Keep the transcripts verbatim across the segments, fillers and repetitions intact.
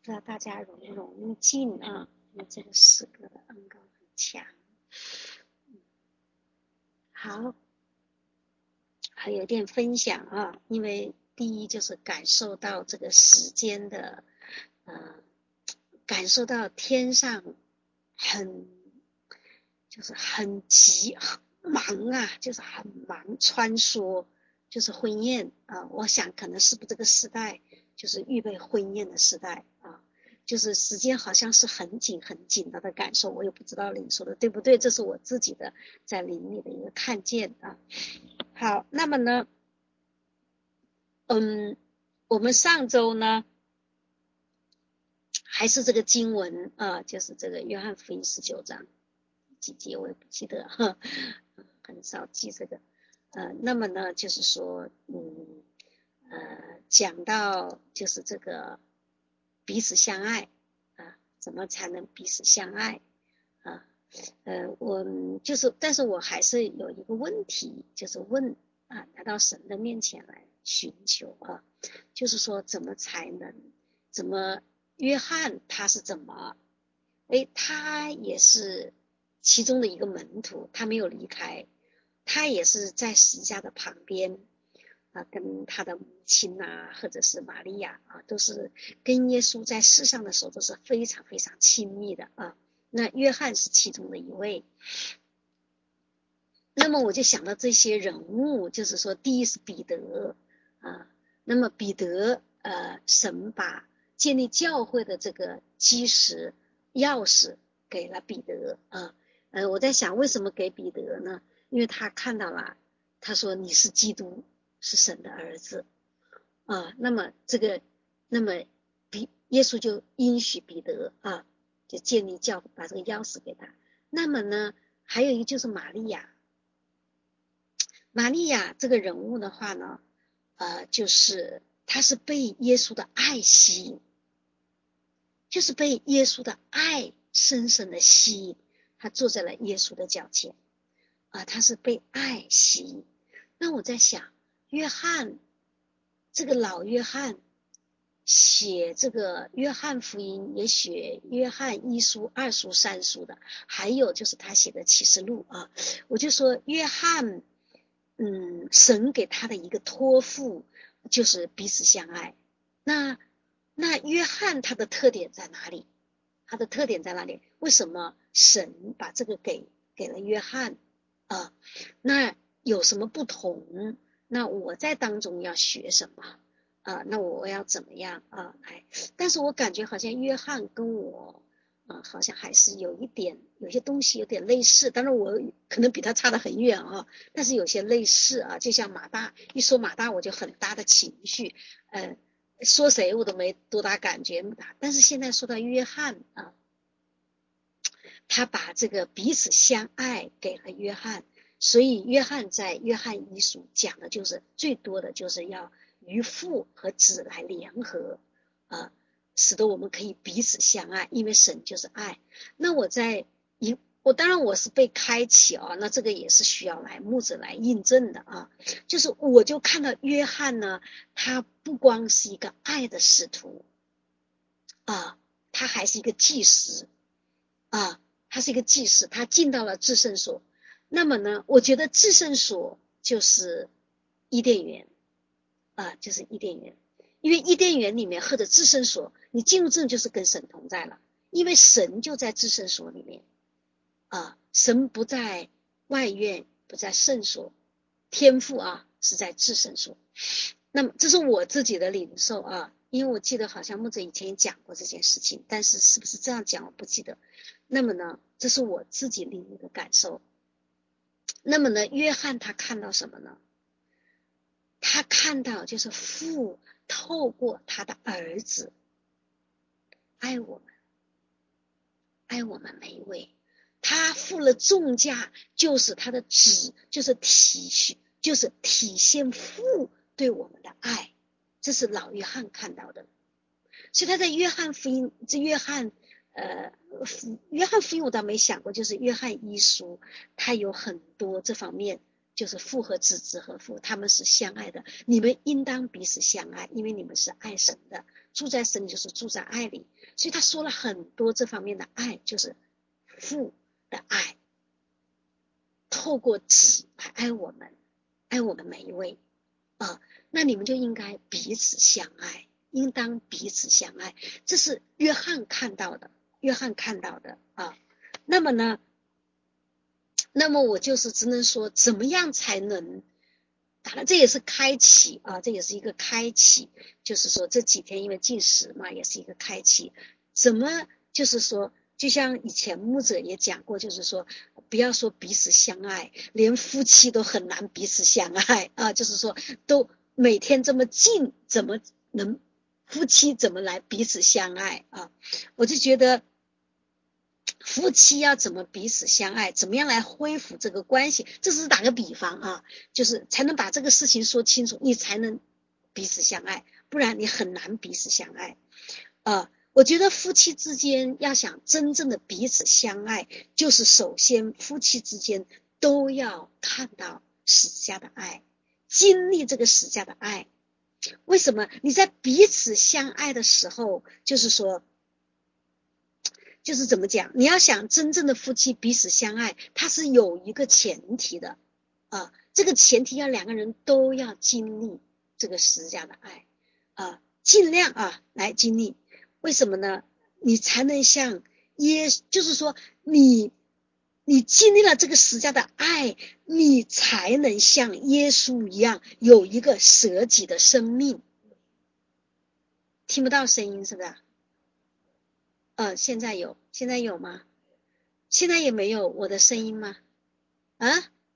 不知道大家容不容易进啊？因为这个诗歌的恩高很强。好，还有点分享啊，因为第一就是感受到这个时间的，呃，感受到天上很就是很急很忙啊，就是很忙穿梭，就是婚宴啊。我想可能是不是这个时代就是预备婚宴的时代啊，就是时间好像是很紧很紧的的感受，我也不知道你说的对不对，这是我自己的在灵里的一个看见啊。好，那么呢，嗯，我们上周呢还是这个经文啊，就是这个约翰福音十九章几节我也不记得哈，很少记这个。呃，那么呢，就是说，嗯，呃，讲到就是这个彼此相爱啊，怎么才能彼此相爱啊？呃，我就是，但是我还是有一个问题，就是问啊，来到神的面前来寻求啊，就是说怎么才能，怎么约翰他是怎么，诶，他也是其中的一个门徒，他没有离开，他也是在十字架的旁边啊，跟他的母亲啊，或者是玛利亚啊，都是跟耶稣在世上的时候都是非常非常亲密的啊。那约翰是其中的一位。那么我就想到这些人物，就是说，第一是彼得啊，那么彼得呃，神把建立教会的这个基石钥匙给了彼得啊，呃，我在想为什么给彼得呢？因为他看到了，他说你是基督，是神的儿子啊，那么这个，那么彼耶稣就应许彼得啊，就建立教会，把这个钥匙给他。那么呢，还有一个就是玛利亚。玛利亚这个人物的话呢，呃，就是她是被耶稣的爱吸引，就是被耶稣的爱深深的吸引，她坐在了耶稣的脚前啊，她是被爱吸引。那我在想，约翰这个老约翰写这个约翰福音，也写约翰一书、二书、三书的，还有就是他写的启示录啊，我就说约翰。嗯，神给他的一个托付就是彼此相爱。那那约翰他的特点在哪里？他的特点在哪里？为什么神把这个给给了约翰啊？那有什么不同？那我在当中要学什么啊？那我要怎么样啊？来，但是我感觉好像约翰跟我。啊，好像还是有一点，有些东西有点类似，当然我可能比他差得很远啊，但是有些类似啊，就像马大，一说马大我就很大的情绪，呃，说谁我都没多大感觉，但是现在说到约翰啊，他把这个彼此相爱给了约翰，所以约翰在约翰一书讲的就是最多的就是要与父和子来联合啊。使得我们可以彼此相爱，因为神就是爱。那我在一，我当然我是被开启啊，那这个也是需要来牧者来印证的啊。就是我就看到约翰呢，他不光是一个爱的使徒啊，他还是一个祭司啊，他是一个祭司，他进到了至圣所。那么呢，我觉得至圣所就是伊甸园啊，就是伊甸园。因为伊甸园里面或者至圣所，你进入这就是跟神同在了，因为神就在至圣所里面啊，神不在外院，不在圣所，天父啊是在至圣所。那么这是我自己的领受啊，因为我记得好像牧者以前也讲过这件事情，但是是不是这样讲我不记得。那么呢，这是我自己领悟的感受。那么呢，约翰他看到什么呢？他看到就是父透过他的儿子爱我们，爱我们每一位，他付了重价，就是他的子，就是体恤，就是体现父对我们的爱，这是老约翰看到的。所以他在约翰福音，这约翰呃，约翰福音我倒没想过，就是约翰一书，他有很多这方面就是父和子，子和父，他们是相爱的，你们应当彼此相爱，因为你们是爱神的，住在神里就是住在爱里。所以他说了很多这方面的爱，就是父的爱，透过子来爱我们，爱我们每一位啊，那你们就应该彼此相爱，应当彼此相爱，这是约翰看到的，约翰看到的啊。那么呢，那么我就是只能说，怎么样才能，当然这也是开启啊，这也是一个开启，就是说这几天因为禁食嘛，也是一个开启。怎么就是说，就像以前牧者也讲过，就是说不要说彼此相爱，连夫妻都很难彼此相爱啊，就是说都每天这么近，怎么能夫妻怎么来彼此相爱啊？我就觉得夫妻要怎么彼此相爱，怎么样来恢复这个关系，这是打个比方啊，就是才能把这个事情说清楚，你才能彼此相爱，不然你很难彼此相爱啊。我觉得夫妻之间要想真正的彼此相爱，就是首先夫妻之间都要看到十字架的爱，经历这个十字架的爱。为什么？你在彼此相爱的时候，就是说就是怎么讲，你要想真正的夫妻彼此相爱，它是有一个前提的啊，这个前提要两个人都要经历这个十字架的爱啊，尽量啊来经历。为什么呢？你才能像耶，就是说你你经历了这个十字架的爱，你才能像耶稣一样有一个舍己的生命。听不到声音是不是？呃，现在有，现在有吗？现在也没有我的声音吗？啊，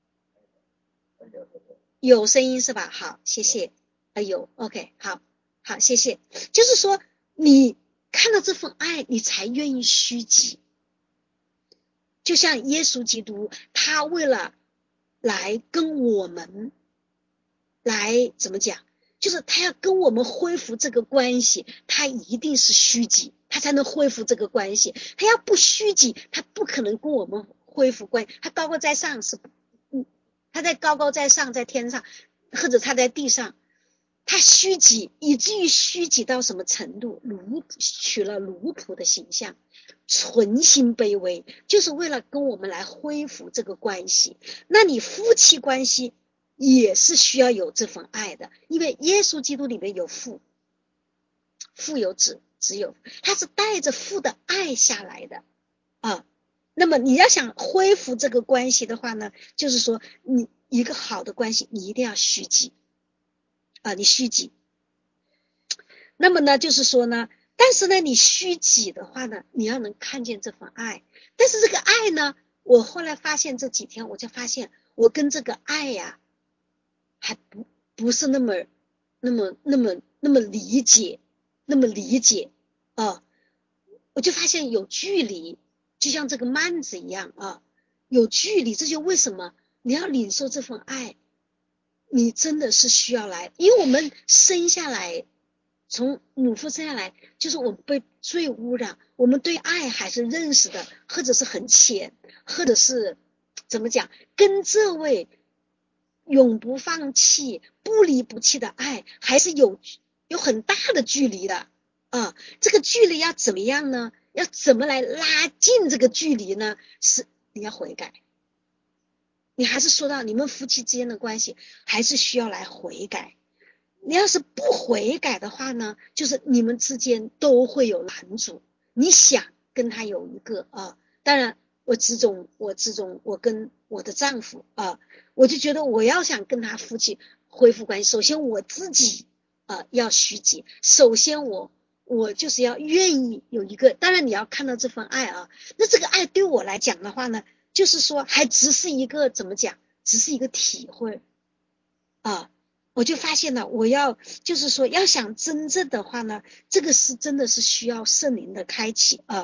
有声音是吧？好，谢谢。啊，有 OK， 好，好，谢谢。就是说，你看到这份爱，你才愿意虚己。就像耶稣基督，他为了来跟我们来怎么讲，就是他要跟我们恢复这个关系，他一定是虚己，他才能恢复这个关系。他要不虚己，他不可能跟我们恢复关系。他高高在上是，嗯，他在高高在上，在天上，或者他在地上，他虚己，以至于虚己到什么程度？奴取了奴仆的形象，存心卑微，就是为了跟我们来恢复这个关系。那你夫妻关系也是需要有这份爱的，因为耶稣基督里面有父，父有子，子有，他是带着父的爱下来的啊。那么你要想恢复这个关系的话呢，就是说你一个好的关系，你一定要虚己啊，你虚己。那么呢，就是说呢，但是呢，你虚己的话呢，你要能看见这份爱。但是这个爱呢，我后来发现这几天，我就发现我跟这个爱呀、啊，还不不是那么那么那么那么理解，那么理解啊，我就发现有距离，就像这个幔子一样啊，有距离。这就为什么你要领受这份爱，你真的是需要来，因为我们生下来。从母腹生下来，就是我们被罪污染，我们对爱还是认识的，或者是很浅，或者是怎么讲，跟这位永不放弃、不离不弃的爱，还是有有很大的距离的啊。这个距离要怎么样呢？要怎么来拉近这个距离呢？是你要悔改，你还是说到你们夫妻之间的关系，还是需要来悔改。你要是不悔改的话呢，就是你们之间都会有拦阻。你想跟他有一个啊，当然我这种我这种我跟我的丈夫啊，我就觉得我要想跟他夫妻恢复关系，首先我自己啊要虚己，首先我我就是要愿意有一个，当然你要看到这份爱啊，那这个爱对我来讲的话呢，就是说还只是一个怎么讲，只是一个体会啊。我就发现了，我要就是说，要想真正的话呢，这个是真的是需要圣灵的开启啊。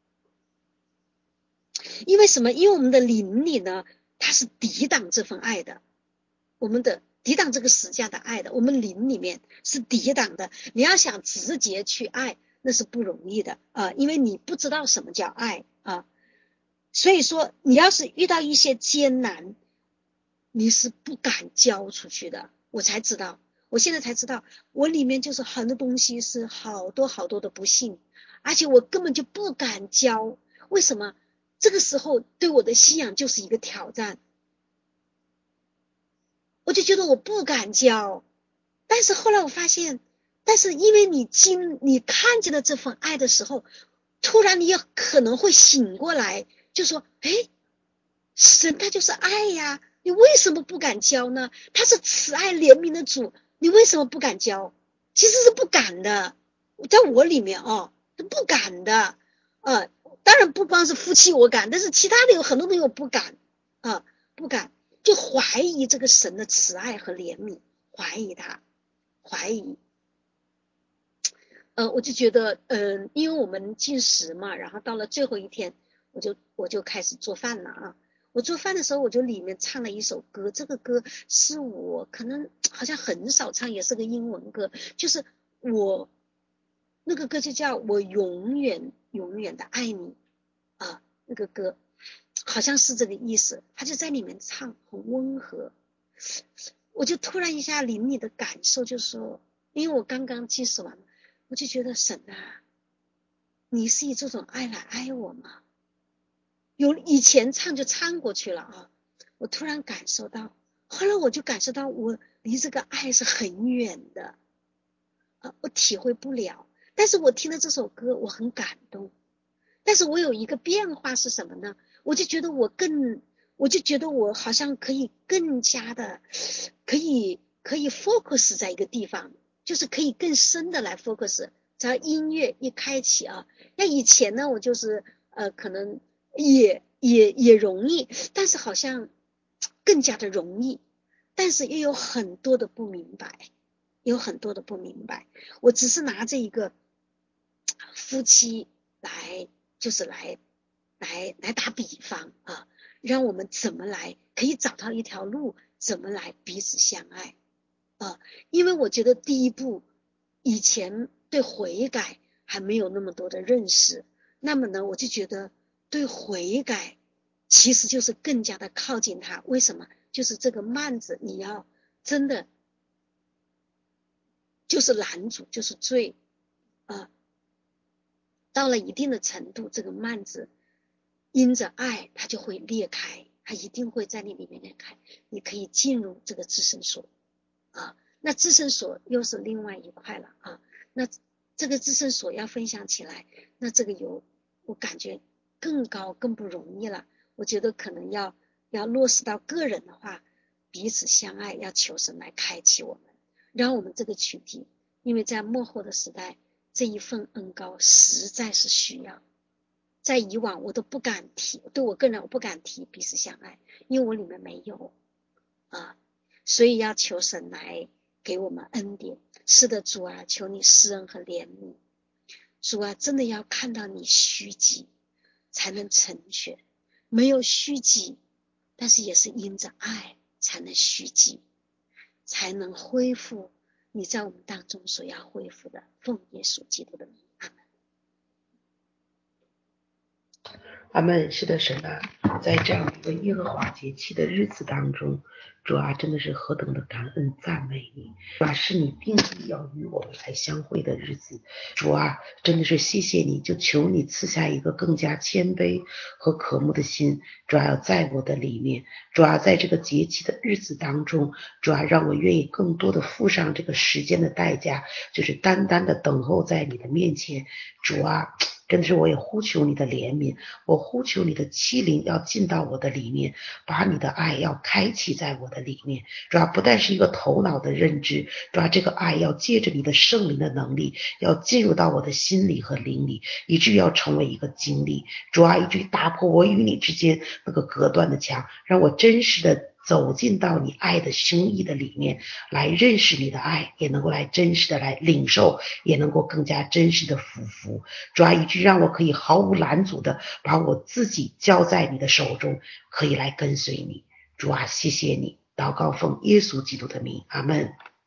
因为什么？因为我们的灵里呢，它是抵挡这份爱的，我们的抵挡这个十架的爱的，我们灵里面是抵挡的。你要想直接去爱，那是不容易的啊，因为你不知道什么叫爱啊。所以说，你要是遇到一些艰难， 你是不敢交出去的。我才知道，我现在才知道，我里面就是很多东西是好多好多的不幸，而且我根本就不敢交。为什么？这个时候对我的信仰就是一个挑战，我就觉得我不敢交。但是后来我发现，但是因为你经你看见了这份爱的时候，突然你也可能会醒过来，就说，诶，神他就是爱呀，你为什么不敢交呢？他是慈爱怜悯的主，你为什么不敢交？其实是不敢的，在我里面哦，是不敢的。呃，当然不光是夫妻我敢，但是其他的有很多东西我不敢啊、呃，不敢，就怀疑这个神的慈爱和怜悯，怀疑他，怀疑。呃，我就觉得，嗯、呃，因为我们进食嘛，然后到了最后一天，我就我就开始做饭了啊。我做饭的时候，我就里面唱了一首歌，这个歌是我可能好像很少唱，也是个英文歌，就是我那个歌就叫我永远永远的爱你啊，那个歌好像是这个意思，他就在里面唱，很温和。我就突然一下灵里的感受，就是说，因为我刚刚祭祀完，我就觉得神啊，你是以这种爱来爱我吗？有以前唱就唱过去了啊，我突然感受到，后来我就感受到我离这个爱是很远的啊，我体会不了。但是我听了这首歌，我很感动。但是我有一个变化是什么呢？我就觉得我更，我就觉得我好像可以更加的，可以可以 focus 在一个地方，就是可以更深的来 focus。只要音乐一开启啊，那以前呢，我就是呃，可能也也也容易，但是好像更加的容易，但是又有很多的不明白，有很多的不明白。我只是拿着一个夫妻来。就是来来来打比方啊，让我们怎么来可以找到一条路，怎么来彼此相爱啊？因为我觉得第一步，以前对悔改还没有那么多的认识，那么呢，我就觉得对悔改其实就是更加的靠近他。为什么？就是这个幔子，你要真的就是拦阻，就是罪啊。到了一定的程度，这个幔子因着爱，它就会裂开，它一定会在你里面裂开，你可以进入这个至圣所啊。那至圣所又是另外一块了啊。那这个至圣所要分享起来，那这个有我感觉更高更不容易了。我觉得可能要要落实到个人的话，彼此相爱，要求神来开启我们，让我们这个群体，因为在末后的时代，这一份恩膏实在是需要。在以往我都不敢提，对我个人我不敢提彼此相爱，因为我里面没有啊，所以要求神来给我们恩典。是的，主啊，求你施恩和怜悯。主啊，真的要看到你虚己才能成全，没有虚己，但是也是因着爱才能虚己，才能恢复你在我们当中所要恢复的。奉耶稣基督的名，阿门。 阿们。是的，神啊，在这样一个耶和华节期的日子当中，主啊，真的是何等的感恩赞美你。主啊，是你定义要与我们来相会的日子。主啊，真的是谢谢你，就求你赐下一个更加谦卑和渴慕的心。主啊，要在我的里面。主啊，在这个节期的日子当中，主啊，让我愿意更多的付上这个时间的代价，就是单单的等候在你的面前。主啊，真的是我也呼求你的怜悯，我呼求你的欺凌要进到我的里面，把你的爱要开启在我的里面。主要不但是一个头脑的认知，主要这个爱要借着你的圣灵的能力，要进入到我的心里和灵里，以至于要成为一个经历。主要以至于打破我与你之间那个隔断的墙，让我真实的走进到你爱的胸臆的里面，来认识你的爱，也能够来真实的来领受，也能够更加真实的俯伏。主啊，以致让我可以毫无拦阻的把我自己交在你的手中，可以来跟随你。主啊，谢谢你。祷告奉耶稣基督的名，阿们。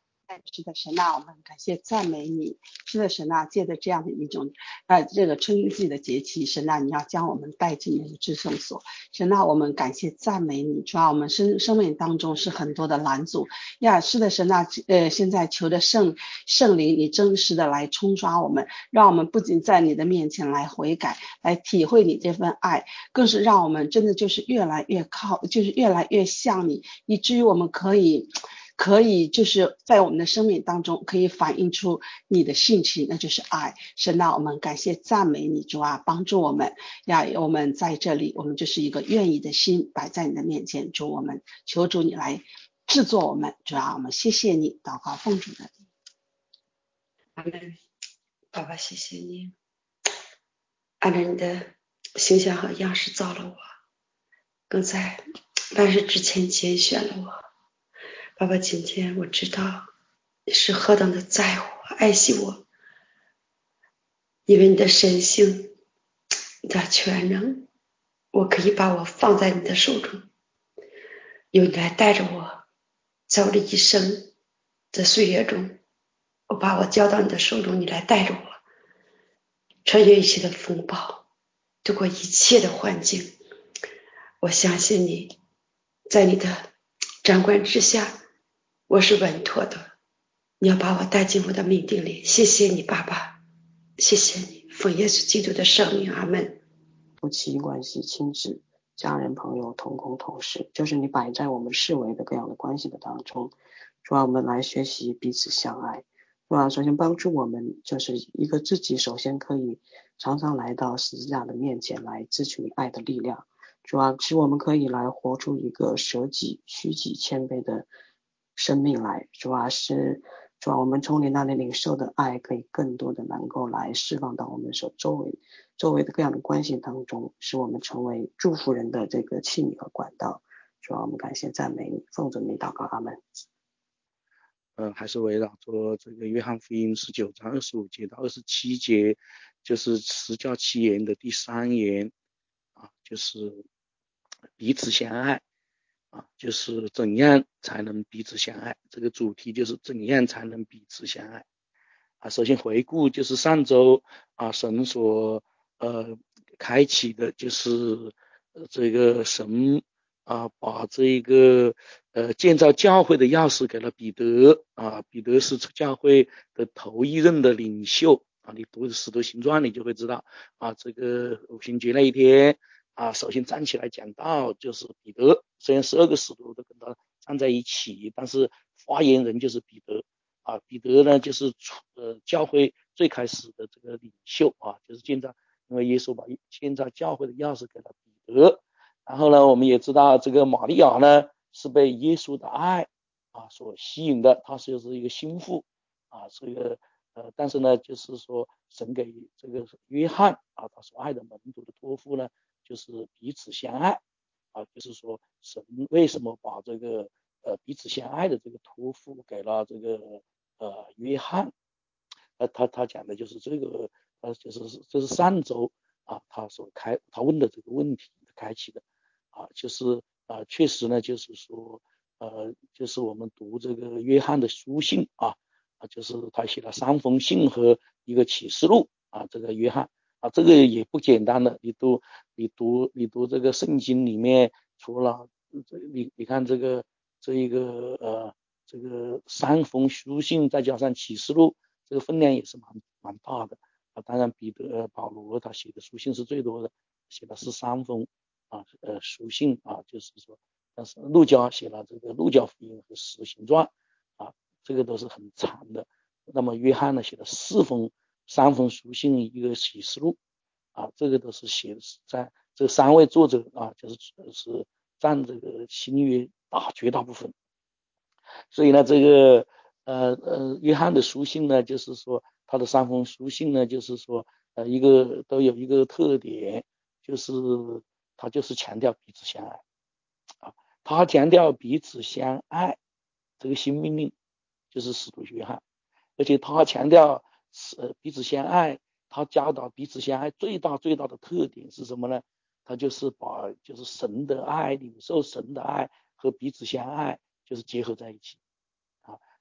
是的，神啊，我们感谢赞美你。是的，神啊，借着这样的一种呃这个春季的节气，神啊，你要将我们带进你的至圣所。神啊，我们感谢赞美你。主要我们生生命当中是很多的拦阻呀。是的，神啊，呃，现在求着圣圣灵，你真实的来冲刷我们，让我们不仅在你的面前来悔改，来体会你这份爱，更是让我们真的就是越来越靠，就是越来越像你，以至于我们可以。可以就是在我们的生命当中可以反映出你的性情，那就是爱。神啊，我们感谢赞美你，主啊，帮助我们呀，我们在这里，我们就是一个愿意的心摆在你的面前。主，我们求主你来制作我们，主啊，我们谢谢你，祷告奉主的名。 阿门。爸爸，谢谢你，按照你的形象和样式造了我，更在万事之前拣选了我。爸爸，今天我知道你是何等的在乎爱惜我，因为你的神性，你的全能，我可以把我放在你的手中，由你来带着我，在我的一生的岁月中，我把我交到你的手中，你来带着我，穿越一切的风暴，度过一切的环境。我相信你，在你的掌管之下，我是稳妥的。你要把我带进我的命定里。谢谢你，爸爸，谢谢你，奉耶稣基督的圣名，阿们。 夫妻关系、亲子、家人、朋友、同工、同事，就是你摆在我们视为的各样的关系的当中，主要我们来学习彼此相爱。主要首先帮助我们，就是一个自己首先可以常常来到十字架的面前来支取爱的力量，主要使我们可以来活出一个舍己、虚己、谦卑的生命来，主要是主要我们从你那里领受的爱可以更多的能够来释放到我们所周围周围的各样的关系当中，使我们成为祝福人的这个器皿和管道。主要我们感谢赞美你，奉着你祷告，阿们。 嗯，还是围绕着这个约翰福音十九章二十五节到二十七节，就是十教七言的第三言啊，就是彼此相爱啊，就是怎样才能彼此相爱，这个主题就是怎样才能彼此相爱啊。首先回顾就是上周啊神所呃开启的就是呃这个神啊把这个呃建造教会的钥匙给了彼得啊，彼得是教会的头一任的领袖啊，你读使徒行传你就会知道啊，这个五旬节那一天啊，首先站起来讲道就是彼得，虽然十二个使徒都跟他站在一起，但是发言人就是彼得啊。彼得呢就是呃教会最开始的这个领袖啊，就是建造，因为耶稣把建造教会的钥匙给了彼得。然后呢，我们也知道这个玛利亚呢是被耶稣的爱啊所吸引的，她就是一个心腹啊，是一个呃，但是呢，就是说神给这个约翰啊他所爱的门徒的托付呢，就是彼此相爱啊，就是说神为什么把这个呃彼此相爱的这个托付给了这个呃约翰？呃，他他讲的就是这个，呃，就是这是上周啊他所开他问的这个问题开启的啊，就是啊确实呢，就是说呃，就是我们读这个约翰的书信啊啊，就是他写了三封信和一个启示录啊，这个约翰。啊，这个也不简单的。你读，你读，你读这个圣经里面，除了你你看这个这一个呃这个三封书信，再加上启示录，这个分量也是蛮蛮大的啊。当然，彼得、呃、保罗他写的书信是最多的，写的是三封啊呃书信啊，就是说，但是路加写了这个路加福音和使徒行传啊，这个都是很长的。那么约翰呢写了四封。三封书信一个启示录啊，这个都是写在这三位作者啊，就是是占这个新约大绝大部分。所以呢，这个呃呃约翰的书信呢，就是说他的三封书信呢，就是说呃一个都有一个特点，就是他就是强调彼此相爱啊，他强调彼此相爱这个新命令就是使徒约翰，而且他强调呃彼此相爱，他教导彼此相爱最大最大的特点是什么呢？他就是把就是神的爱，领受神的爱和彼此相爱就是结合在一起啊。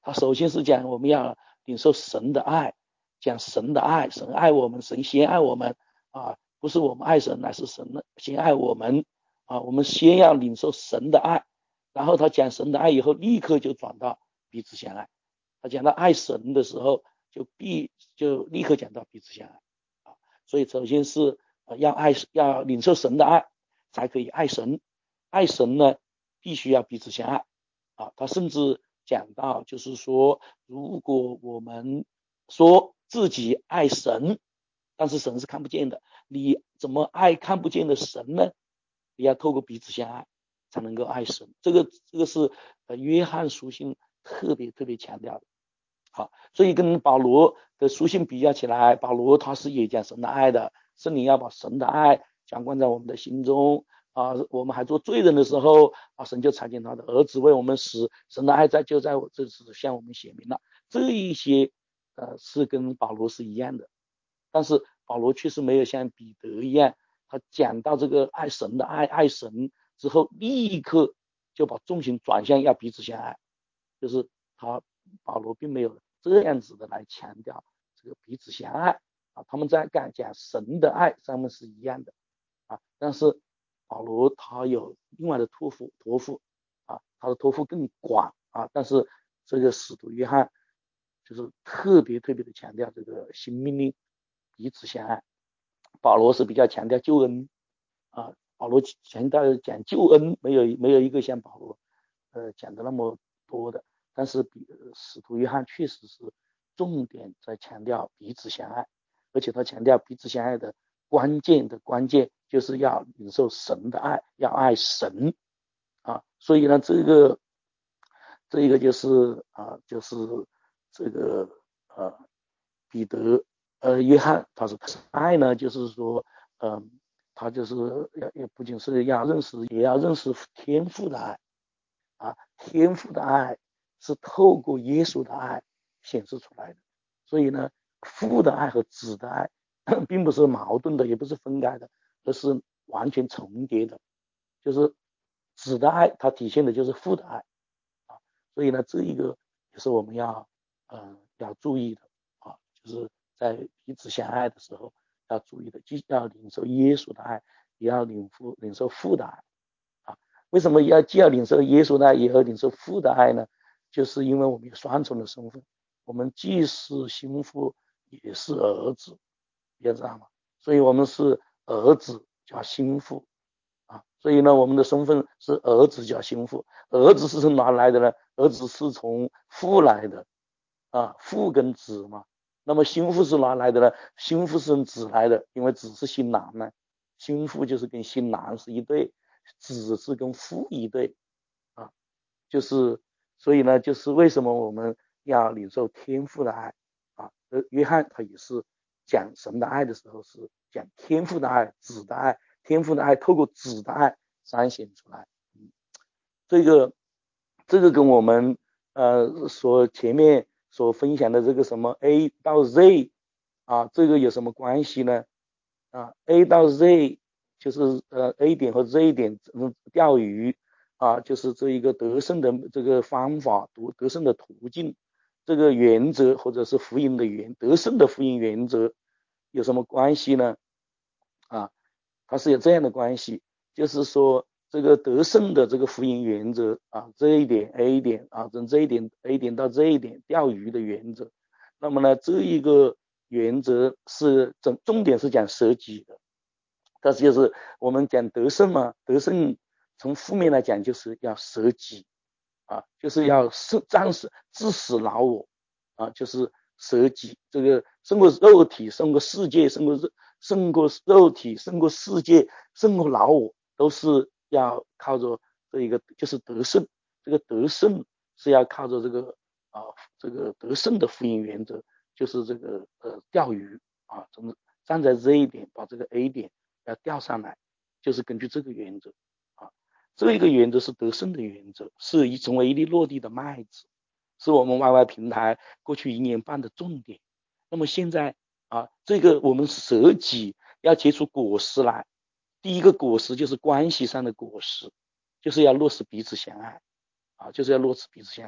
他首先是讲我们要领受神的爱，讲神的爱，神爱我们，神先爱我们啊，不是我们爱神，乃是神先爱我们啊，我们先要领受神的爱，然后他讲神的爱以后，立刻就转到彼此相爱。他讲到爱神的时候，就必就立刻讲到彼此相爱啊。所以首先是要爱，要领受神的爱，才可以爱神。爱神呢，必须要彼此相爱啊。他甚至讲到，就是说，如果我们说自己爱神，但是神是看不见的，你怎么爱看不见的神呢？你要透过彼此相爱才能够爱神。这个这个是呃约翰书信特别特别强调的。好，所以跟保罗的书信比较起来，保罗他是也讲神的爱的，圣灵要把神的爱浇灌在我们的心中啊。我们还做罪人的时候啊，神就差遣他的儿子为我们死，神的爱在就在我这次向我们显明了。这一些呃是跟保罗是一样的，但是保罗确实没有像彼得一样，他讲到这个爱神的爱爱神之后，立刻就把重心转向要彼此相爱，就是他保罗并没有这样子的来强调这个彼此相爱啊，他们在讲讲神的爱上面是一样的啊，但是保罗他有另外的托付托付啊，他的托付更广啊，但是这个使徒约翰就是特别特别的强调这个新命令彼此相爱，保罗是比较强调救恩啊，保罗强调讲救恩，没有没有一个像保罗呃讲的那么多的。但是比使徒约翰确实是重点在强调彼此相爱，而且他强调彼此相爱的关键的关键就是要领受神的爱，要爱神啊。所以呢，这个这一个就是啊，就是这个呃彼得呃约翰他是爱呢，就是说嗯、呃，他就是要也不仅是要认识，也要认识天父的爱啊，天父的爱是透过耶稣的爱显示出来的。所以呢，父的爱和子的爱并不是矛盾的，也不是分开的，而是完全重叠的。就是子的爱，它体现的就是父的爱啊。所以呢，这一个也是我们要呃要注意的啊，就是在彼此相爱的时候要注意的，既要领受耶稣的爱，也要领父领受父的爱啊。为什么要既要领受耶稣的爱，也要领受父的爱呢？就是因为我们有双重的身份，我们既是心腹，也是儿子，你知道吗？所以我们是儿子加心腹啊。所以呢，我们的身份是儿子加心腹。儿子是从哪来的呢？儿子是从父来的啊，父跟子嘛。那么心腹是哪来的呢？心腹是从子来的，因为子是新郎呢，心腹就是跟新郎是一对，子是跟父一对啊，就是所以呢，就是为什么我们要领受天父的爱啊？呃，约翰他也是讲神的爱的时候，是讲天父的爱、子的爱，天父的爱透过子的爱彰显出来。嗯，这个这个跟我们呃所前面所分享的这个什么 A 到 Z 啊，这个有什么关系呢？啊 ，A 到 Z 就是呃 A 点和 Z 点嗯钓鱼。啊，就是这一个得胜的这个方法，得胜的途径，这个原则或者是福音的原得胜的福音原则有什么关系呢？啊，它是有这样的关系，就是说这个得胜的这个福音原则啊，这一点 A 点啊，从这一点 A 点到这一点钓鱼的原则，那么呢，这一个原则是重重点是讲舍己的，但是就是我们讲得胜嘛，得胜。从负面来讲，就是要舍己啊，就是要战死致死老我啊，就是舍己。这个胜过肉体，胜过世界，胜过胜过肉体，胜过世界，胜过老我，都是要靠着这一个，就是得胜。这个得胜是要靠着这个啊，这个得胜的福音原则，就是这个呃钓鱼啊，从站在这一点把这个 A 点要钓上来，就是根据这个原则。这一个原则是得胜的原则，是已成为一粒落地的麦子，是我们 Y Y 平台过去一年半的重点。那么现在啊，这个我们舍己要结出果实来，第一个果实就是关系上的果实，就是要落实彼此相爱啊，就是要落实彼此相爱。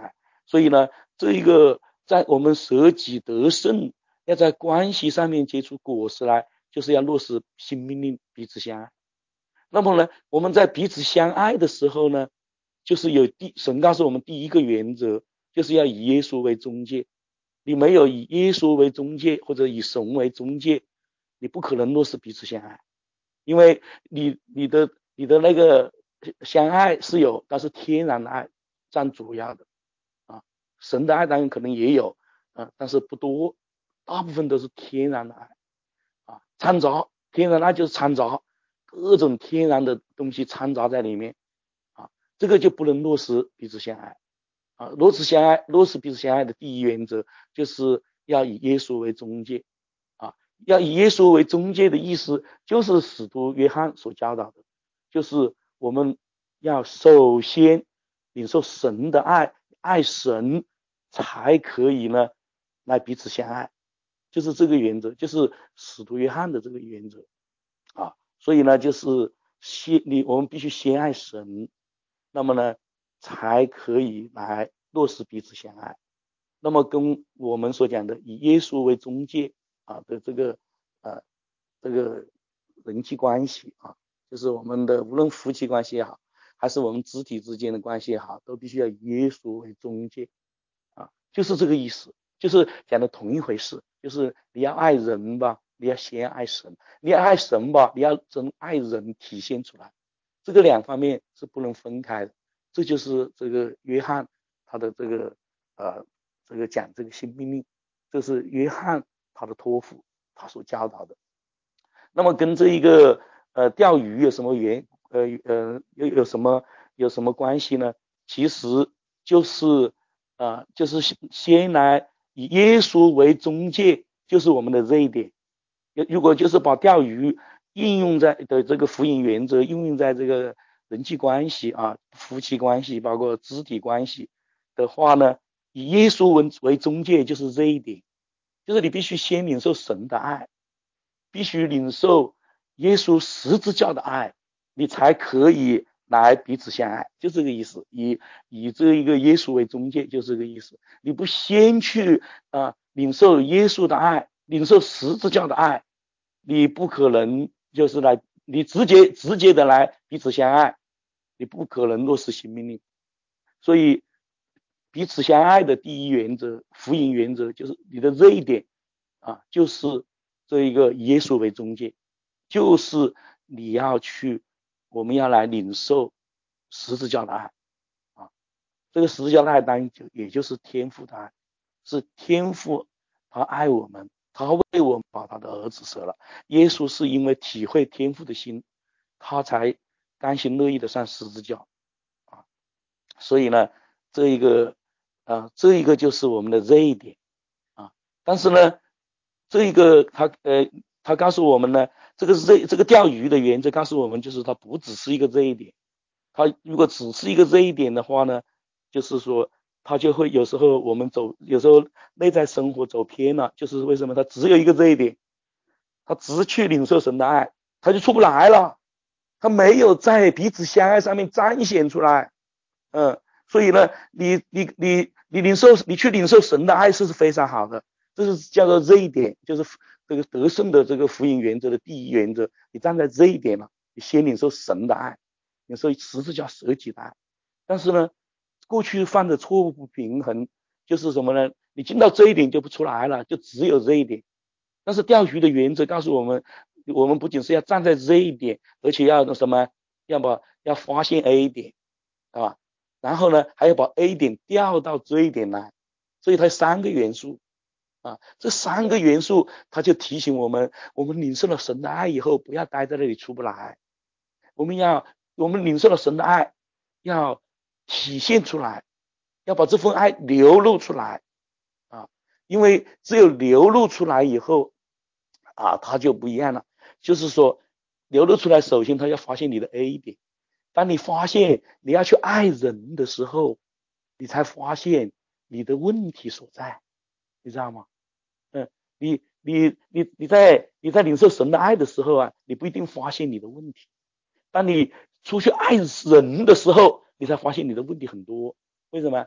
所以呢，这一个在我们舍己得胜，要在关系上面结出果实来，就是要落实新命令，彼此相爱。那么呢，我们在彼此相爱的时候呢，就是有第神告诉我们第一个原则，就是要以耶稣为中介。你没有以耶稣为中介，或者以神为中介，你不可能落实彼此相爱。因为你你的你的那个相爱是有，但是天然的爱占主要的啊。神的爱当然可能也有啊，但是不多，大部分都是天然的爱啊，掺杂天然的爱就是掺杂各种天然的东西掺杂在里面啊，这个就不能落实彼此相爱啊。落实相爱，落实彼此相爱的第一原则就是要以耶稣为中介啊。要以耶稣为中介的意思，就是使徒约翰所教导的，就是我们要首先领受神的爱，爱神才可以呢来彼此相爱，就是这个原则，就是使徒约翰的这个原则啊。所以呢，就是先你我们必须先爱神，那么呢才可以来落实彼此相爱。那么跟我们所讲的以耶稣为中介啊的这个呃这个人际关系啊，就是我们的无论夫妻关系也好，还是我们肢体之间的关系也好，都必须要以耶稣为中介啊，就是这个意思，就是讲的同一回事，就是你要爱人吧，你要先爱神，你要爱神吧，你要从爱人体现出来，这个两方面是不能分开的。这就是这个约翰他的这个呃这个讲这个新命令，这是约翰他的托付他所教导的。那么跟这一个呃钓鱼有什么原呃呃有有什么有什么关系呢？其实就是啊、呃、就是先来以耶稣为中介，就是我们的这一点。如果就是把钓鱼应用在的这个福音原则应用在这个人际关系啊、夫妻关系，包括肢体关系的话呢，以耶稣为为中介，就是这一点，就是你必须先领受神的爱，必须领受耶稣十字架的爱，你才可以来彼此相爱，就这个意思。以以这一个耶稣为中介，就这个意思。你不先去啊、呃、领受耶稣的爱，领受十字架的爱，你不可能就是来你直接直接的来彼此相爱，你不可能落实新命令。所以彼此相爱的第一原则，福音原则，就是你的这一点啊，就是这一个耶稣为中介，就是你要去，我们要来领受十字架的爱啊。这个十字架的爱当然就也就是天父的爱，是天父他爱我们，他为我们把他的儿子舍了。耶稣是因为体会天父的心，他才甘心乐意的上十字架啊。所以呢，这一个啊，这一个就是我们的这一点啊。但是呢，这一个他呃，他告诉我们呢，这个是这这个钓鱼的原则告诉我们，就是它不只是一个这一点。它如果只是一个这一点的话呢，就是说他就会有时候我们走，有时候内在生活走偏了，就是为什么？他只有一个这一点，他只去领受神的爱，他就出不来了，他没有在彼此相爱上面彰显出来，嗯。所以呢，你你你你领受，你去领受神的爱是非常好的，这是叫做这一点，就是这个得胜的这个福音原则的第一原则。你站在这一点了，你先领受神的爱，领受十字架舍己的爱。但是呢，过去犯的错误不平衡就是什么呢？你进到这一点就不出来了，就只有这一点。但是钓鱼的原则告诉我们，我们不仅是要站在这一点，而且要什么？要把要发现 A 点，对吧？然后呢，还要把 A 点调到这一点来，所以它三个元素啊，这三个元素，它就提醒我们，我们领受了神的爱以后，不要待在那里出不来，我们要，我们领受了神的爱，要体现出来，要把这份爱流露出来啊，因为只有流露出来以后啊，它就不一样了，就是说流露出来，首先它要发现你的 A 点。当你发现你要去爱人的时候，你才发现你的问题所在，你知道吗？嗯，你你你你在你在领受神的爱的时候啊，你不一定发现你的问题。当你出去爱人的时候，你才发现你的问题很多。为什么？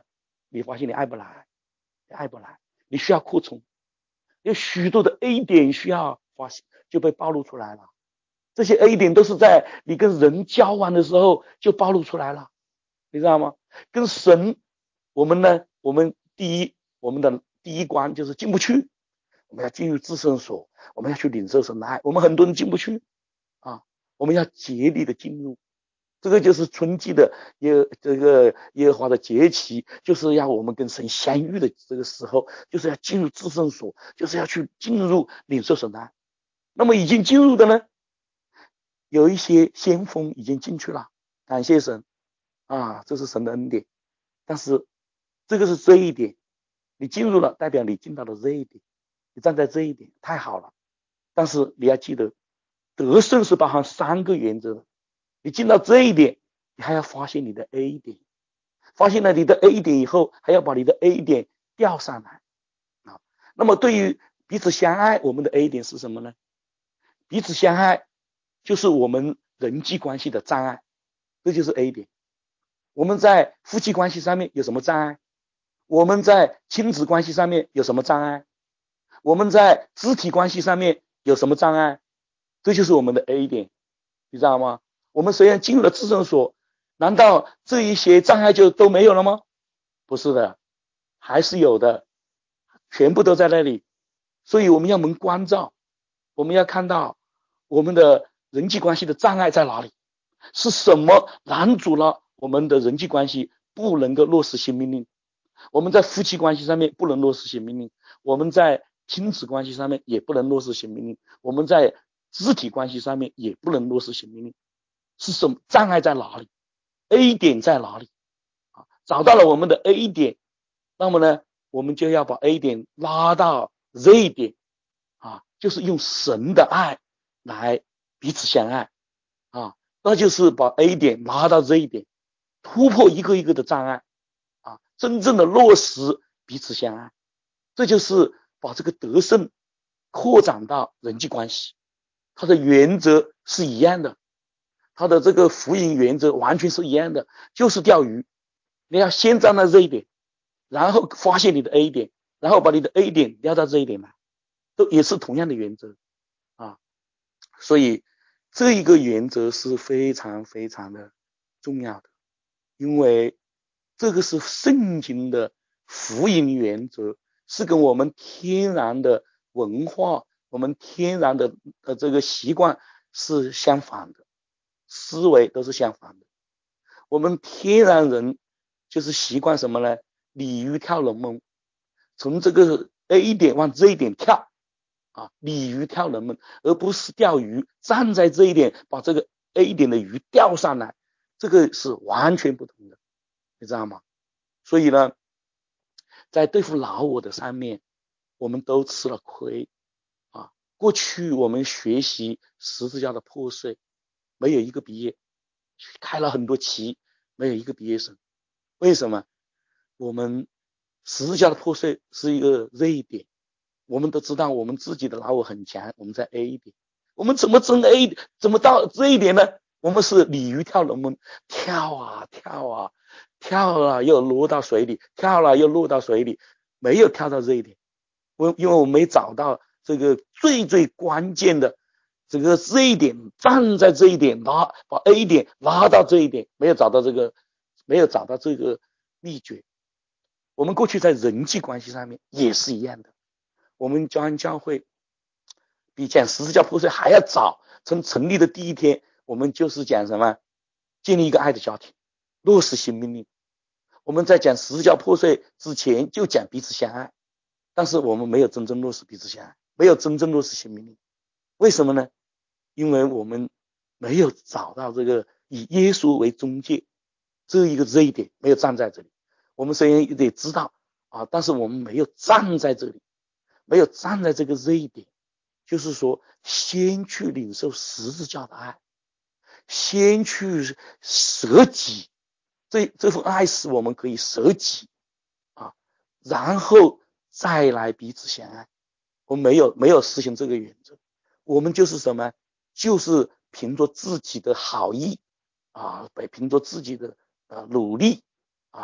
你发现你爱不来，你爱不来，你需要扩充，有许多的 A 点需要发现就被暴露出来了。这些 A 点都是在你跟人交往的时候就暴露出来了，你知道吗？跟神，我们呢，我们第一，我们的第一关就是进不去，我们要进入至圣所，我们要去领受神的爱，我们很多人进不去啊，我们要竭力的进入。这个就是春季的耶这个耶和华的节期，就是要我们跟神相遇的这个时候，就是要进入至圣所，就是要去进入领受神的爱。那么已经进入的呢，有一些先锋已经进去了，感谢神啊，这是神的恩典。但是这个是这一点，你进入了，代表你进到了这一点，你站在这一点，太好了。但是你要记得，得胜是包含三个原则的。你进到这一点，你还要发现你的 A 点，发现了你的 A 点以后，还要把你的 A 点调上来啊。那么对于彼此相爱，我们的 A 点是什么呢？彼此相爱就是我们人际关系的障碍，这就是 A 点。我们在夫妻关系上面有什么障碍？我们在亲子关系上面有什么障碍？我们在肢体关系上面有什么障碍？这就是我们的 A 点，你知道吗？我们虽然进入了至圣所，难道这一些障碍就都没有了吗？不是的，还是有的，全部都在那里。所以我们要蒙关照，我们要看到我们的人际关系的障碍在哪里，是什么拦阻了我们的人际关系不能够落实新命令。我们在夫妻关系上面不能落实新命令，我们在亲子关系上面也不能落实新命令，我们在肢体关系上面也不能落实新命令。是什么障碍在哪里？ A 点在哪里？啊，找到了我们的 A 点，那么呢，我们就要把 A 点拉到 Z 点啊，就是用神的爱来彼此相爱啊，那就是把 A 点拉到 Z 点，突破一个一个的障碍啊，真正的落实彼此相爱，这就是把这个得胜扩展到人际关系，它的原则是一样的。他的这个福音原则完全是一样的，就是钓鱼。你要先站在这一点，然后发现你的 A 点，然后把你的 A 点调到这一点来，都也是同样的原则啊。所以这一个原则是非常非常的重要的，因为这个是圣经的福音原则，是跟我们天然的文化、我们天然的呃这个习惯是相反的。思维都是相反的，我们天然人就是习惯什么呢？鲤鱼跳龙门，从这个 A 点往这一点跳啊，鲤鱼跳龙门，而不是钓鱼，站在这一点把这个 A 点的鱼钓上来，这个是完全不同的，你知道吗？所以呢，在对付老我的上面，我们都吃了亏啊。过去我们学习十字架的破碎，没有一个毕业，开了很多期，没有一个毕业生。为什么？我们十字架的破碎是一个 Z 点，我们都知道我们自己的老我很强，我们在 A 点，我们怎么争 A， 怎么到这一点呢？我们是鲤鱼跳龙门，跳啊跳啊跳了又落到水里，跳了又落到水里，没有跳到这一点。我因为我没找到这个最最关键的这个这一点，站在这一点拉把 A 点拉到这一点，没有找到这个没有找到这个秘诀。我们过去在人际关系上面也是一样的，我们教安教会比讲十字架破碎还要早，从成立的第一天我们就是讲什么？建立一个爱的家庭，落实新命令。我们在讲十字架破碎之前就讲彼此相爱，但是我们没有真正落实彼此相爱，没有真正落实新命令。为什么呢？因为我们没有找到这个以耶稣为中介这一个这一点，没有站在这里。我们虽然也得知道啊，但是我们没有站在这里，没有站在这个这一点，就是说先去领受十字架的爱，先去舍己，这这份爱使我们可以舍己啊，然后再来彼此相爱。我们没有没有实行这个原则，我们就是什么？就是凭着自己的好意啊，凭着自己的呃努力啊，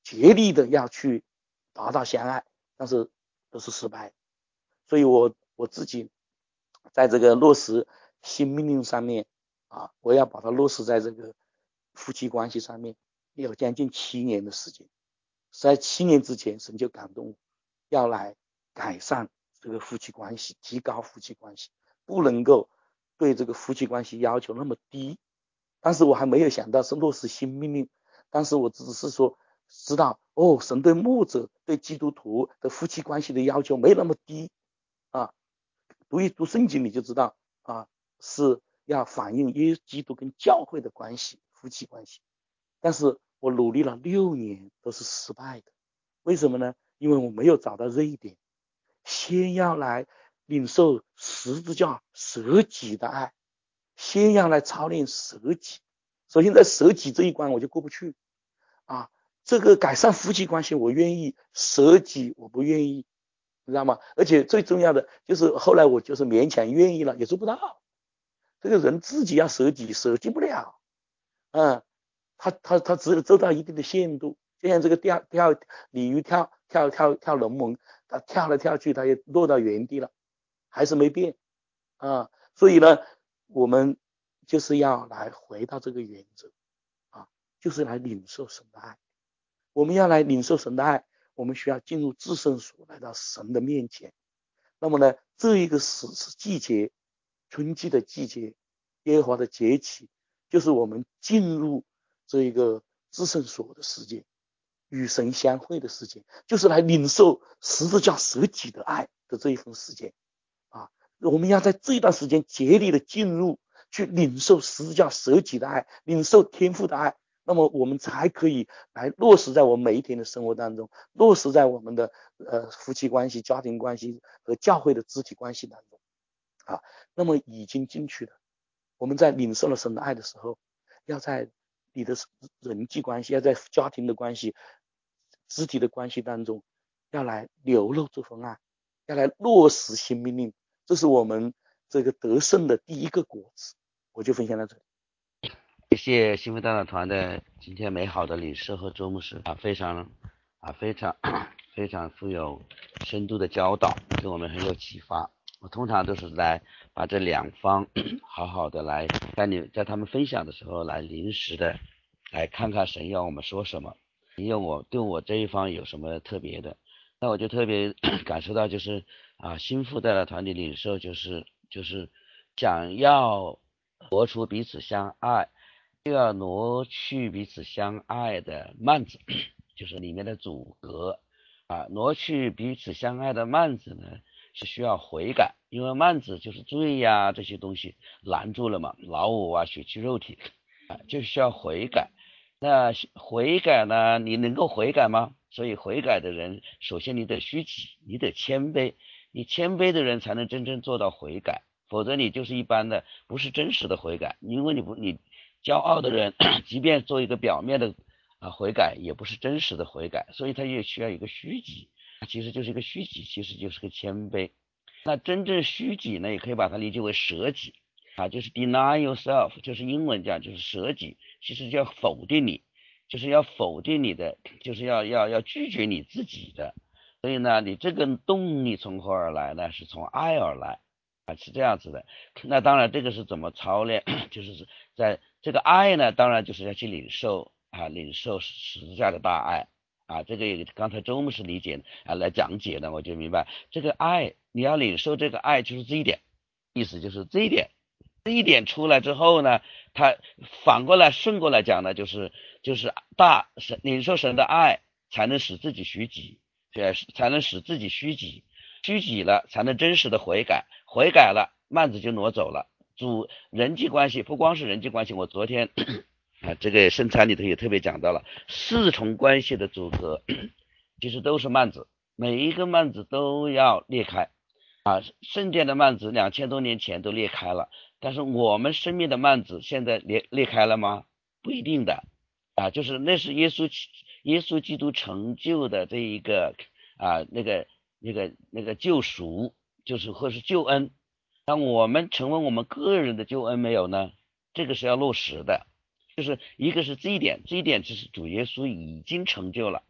竭力的要去达到相爱，但是都是失败。所以我我自己在这个落实新命令上面啊，我要把它落实在这个夫妻关系上面，有将近七年的时间。在七年之前，神就感动我要来改善这个夫妻关系，提高夫妻关系，不能够对这个夫妻关系要求那么低。但是我还没有想到是落实新命令，但是我只是说知道哦，神对牧者对基督徒的夫妻关系的要求没那么低啊。读一读圣经你就知道啊，是要反映耶稣基督跟教会的关系，夫妻关系。但是我努力了六年都是失败的，为什么呢？因为我没有找到这一点，先要来领受十字架舍己的爱，先要来操练舍己。首先在舍己这一关我就过不去啊，这个改善夫妻关系我愿意，舍己我不愿意，你知道吗？而且最重要的就是后来我就是勉强愿意了也做不到，这个人自己要舍己舍己不了，嗯，他他他只有做到一定的限度，就像这个跳跳鲤鱼跳跳跳跳龙门，他跳来跳去，他也落到原地了，还是没变啊。所以呢，我们就是要来回到这个原则啊，就是来领受神的爱。我们要来领受神的爱，我们需要进入至圣所，来到神的面前。那么呢，这一个时季节，春季的季节，耶和华的节期，就是我们进入这一个至圣所的时间，与神相会的时间，就是来领受十字架舍己的爱的这一份时间啊。我们要在这一段时间竭力的进入，去领受十字架舍己的爱，领受天父的爱，那么我们才可以来落实在我们每一天的生活当中，落实在我们的呃夫妻关系、家庭关系和教会的肢体关系当中啊。那么已经进去了，我们在领受了神的爱的时候，要在你的人际关系，要在家庭的关系、肢体的关系当中，要来流露这份爱，要来落实新命令，这是我们这个得胜的第一个果子。我就分享到这里。 谢谢新福大道团的今天美好的领受和周牧师啊，非常啊非常非常富有深度的教导，对我们很有启发。我通常都是来把这两方好好的来在你在他们分享的时候来临时的来看看神要我们说什么，因为我对我这一方有什么特别的。那我就特别感受到就是啊新福大道团的领受就是就是想要活出彼此相爱，就要挪去彼此相爱的幔子，就是里面的阻隔啊。挪去彼此相爱的幔子呢，是需要悔改，因为幔子就是罪呀这些东西拦住了嘛，老我啊、血气肉体啊，就需要悔改。那悔改呢，你能够悔改吗？所以悔改的人，首先你得虚己，你得谦卑，你谦卑的人才能真正做到悔改，否则你就是一般的，不是真实的悔改。因为你不你骄傲的人，即便做一个表面的啊悔改，也不是真实的悔改，所以他也需要一个虚己，其实就是一个虚己，其实就是个谦卑。那真正虚己呢，也可以把它理解为舍己啊，就是 deny yourself， 就是英文讲就是舍己，其实就要否定你，就是要否定你的，就是要要要拒绝你自己的。所以呢，你这个动力从何而来呢？是从爱而来啊，是这样子的。那当然这个是怎么操练，就是在这个爱呢，当然就是要去领受啊，领受十字架的大爱啊。这个刚才周牧师理解啊来讲解呢，我就明白这个爱，你要领受这个爱就是这一点，意思就是这一点，这一点出来之后呢，他反过来顺过来讲呢，就是就是大神领受神的爱，才能使自己虚己，对，才能使自己虚己，虚己了才能真实的悔改，悔改了幔子就挪走了。主人际关系不光是人际关系，我昨天啊这个圣餐里头也特别讲到了四重关系的组合，其实都是幔子，每一个幔子都要裂开啊。圣殿的幔子两千多年前都裂开了，但是我们生命的幔子现在裂裂开了吗？不一定的啊，就是那是耶稣耶稣基督成就的这一个啊那个那个那个救赎，就是或是救恩。那我们成为我们个人的救恩没有呢？这个是要落实的，就是一个是这一点，这一点只是主耶稣已经成就了，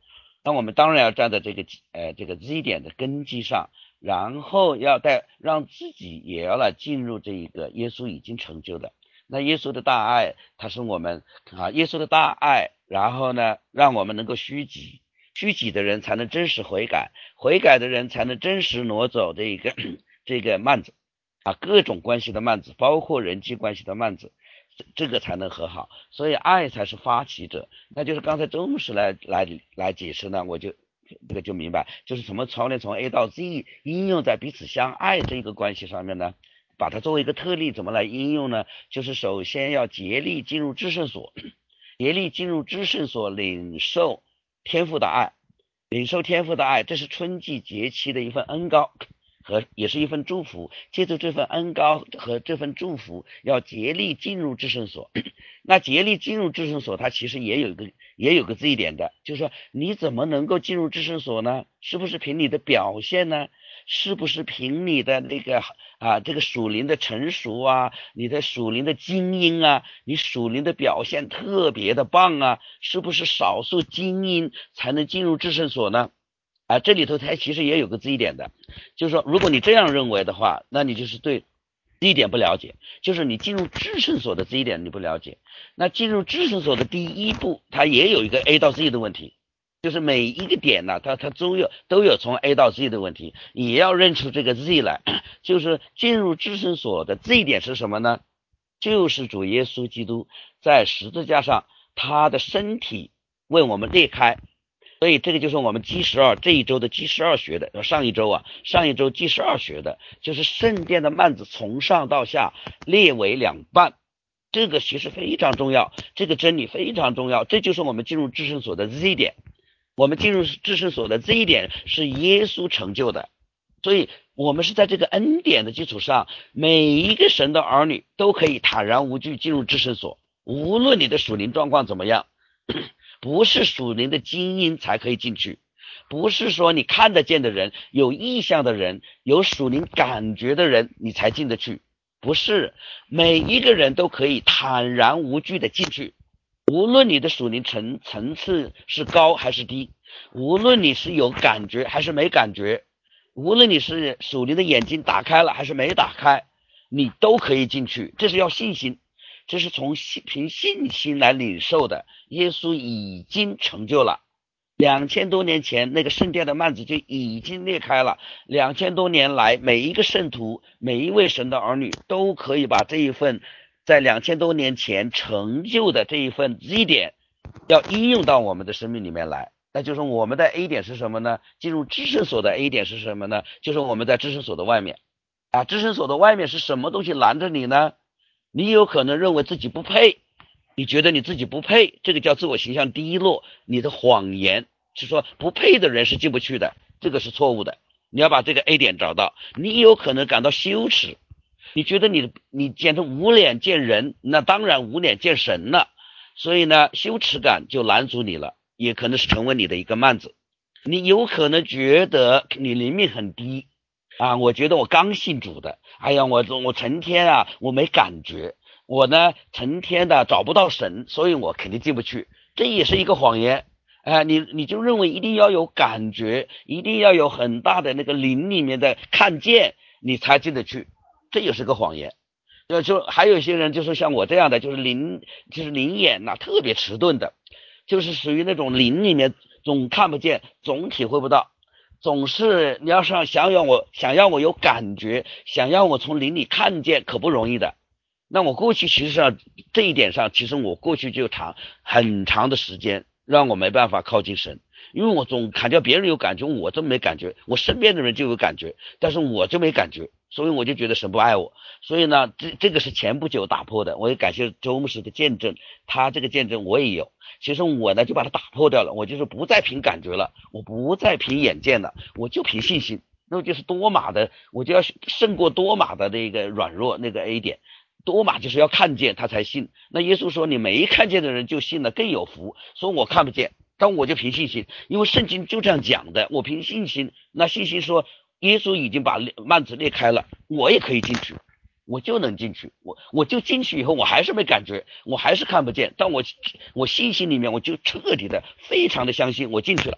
那我们当然要站在这个呃这个 Z 点的根基上，然后要带让自己也要来进入这一个耶稣已经成就的。那耶稣的大爱，它是我们啊，耶稣的大爱，然后呢，让我们能够虚己，虚己的人才能真实悔改，悔改的人才能真实挪走这个这个幔子啊，各种关系的幔子，包括人际关系的幔子，这个才能和好。所以爱才是发起者。那就是刚才周牧师来来来解释呢，我就这个就明白，就是什么操练从 A 到 Z 应用在彼此相爱这个关系上面呢，把它作为一个特例怎么来应用呢？就是首先要竭力进入至圣所，竭力进入至圣所领受天父的爱，领受天父的爱，这是春季节期的一份恩膏和也是一份祝福。借助这份恩膏和这份祝福，要竭力进入至圣所。那竭力进入至圣所，它其实也有一个也有个这一点的，就是说你怎么能够进入至圣所呢？是不是凭你的表现呢？是不是凭你的那个啊这个属灵的成熟啊，你的属灵的精英啊，你属灵的表现特别的棒啊？是不是少数精英才能进入至圣所呢？啊，这里头它其实也有个这一点的，就是说如果你这样认为的话，那你就是对这一点不了解，就是你进入至圣所的这一点你不了解。那进入至圣所的第一步，它也有一个 A 到 Z 的问题，就是每一个点呢，它它都有都有从 A 到 Z 的问题，也要认出这个 Z 来。就是进入至圣所的这一点是什么呢？就是主耶稣基督在十字架上他的身体为我们裂开。所以这个就是我们 G 十二这一周的 G 十二学的，上一周啊，上一周 G 十二学的就是圣殿的幔子从上到下裂为两半，这个其实非常重要，这个真理非常重要，这就是我们进入至圣所的 Z 点。我们进入至圣所的 Z 点是耶稣成就的，所以我们是在这个恩典的基础上，每一个神的儿女都可以坦然无惧进入至圣所，无论你的属灵状况怎么样。不是属灵的精英才可以进去，不是说你看得见的人，有意向的人，有属灵感觉的人你才进得去，不是每一个人都可以坦然无惧的进去，无论你的属灵层层次是高还是低，无论你是有感觉还是没感觉，无论你是属灵的眼睛打开了还是没打开，你都可以进去，这是要信心，这是从凭信心来领受的。耶稣已经成就了，两千多年前那个圣殿的幔子就已经裂开了，两千多年来每一个圣徒，每一位神的儿女都可以把这一份在两千多年前成就的这一份 Z 点要应用到我们的生命里面来。那就是我们的 A 点是什么呢？进入至圣所的 A 点是什么呢？就是我们在至圣所的外面啊，至圣所的外面是什么东西拦着你呢？你有可能认为自己不配，你觉得你自己不配，这个叫自我形象低落，你的谎言是说不配的人是进不去的，这个是错误的。你要把这个 A 点找到。你有可能感到羞耻，你觉得你你简直无脸见人，那当然无脸见神了。所以呢，羞耻感就拦阻你了，也可能是成为你的一个幔子。你有可能觉得你灵命很低啊，我觉得我刚信主的，哎呀，我我成天啊，我没感觉，我呢成天的找不到神，所以我肯定进不去，这也是一个谎言。哎、呃，你你就认为一定要有感觉，一定要有很大的那个灵里面的看见，你才进得去，这也是个谎言。就就还有一些人就是像我这样的，就是灵就是灵眼呐、啊，特别迟钝的，就是属于那种灵里面总看不见，总体会不到。总是你要是想要我想要我有感觉，想要我从灵里看见，可不容易的。那我过去其实上这一点上，其实我过去就长很长的时间让我没办法靠近神，因为我总看见别人有感觉，我真没感觉，我身边的人就有感觉，但是我就没感觉，所以我就觉得神不爱我。所以呢，这这个是前不久打破的，我也感谢周牧师的见证，他这个见证我也有。其实我呢就把它打破掉了，我就是不再凭感觉了，我不再凭眼见了，我就凭信心。那就是多马的，我就要胜过多马的那个软弱那个 A 点。多马就是要看见他才信，那耶稣说你没看见的人就信了更有福，说我看不见，但我就凭信心，因为圣经就这样讲的，我凭信心。那信心说耶稣已经把幔子裂开了，我也可以进去，我就能进去，我我就进去以后我还是没感觉，我还是看不见，但我我信心里面我就彻底的非常的相信，我进去了，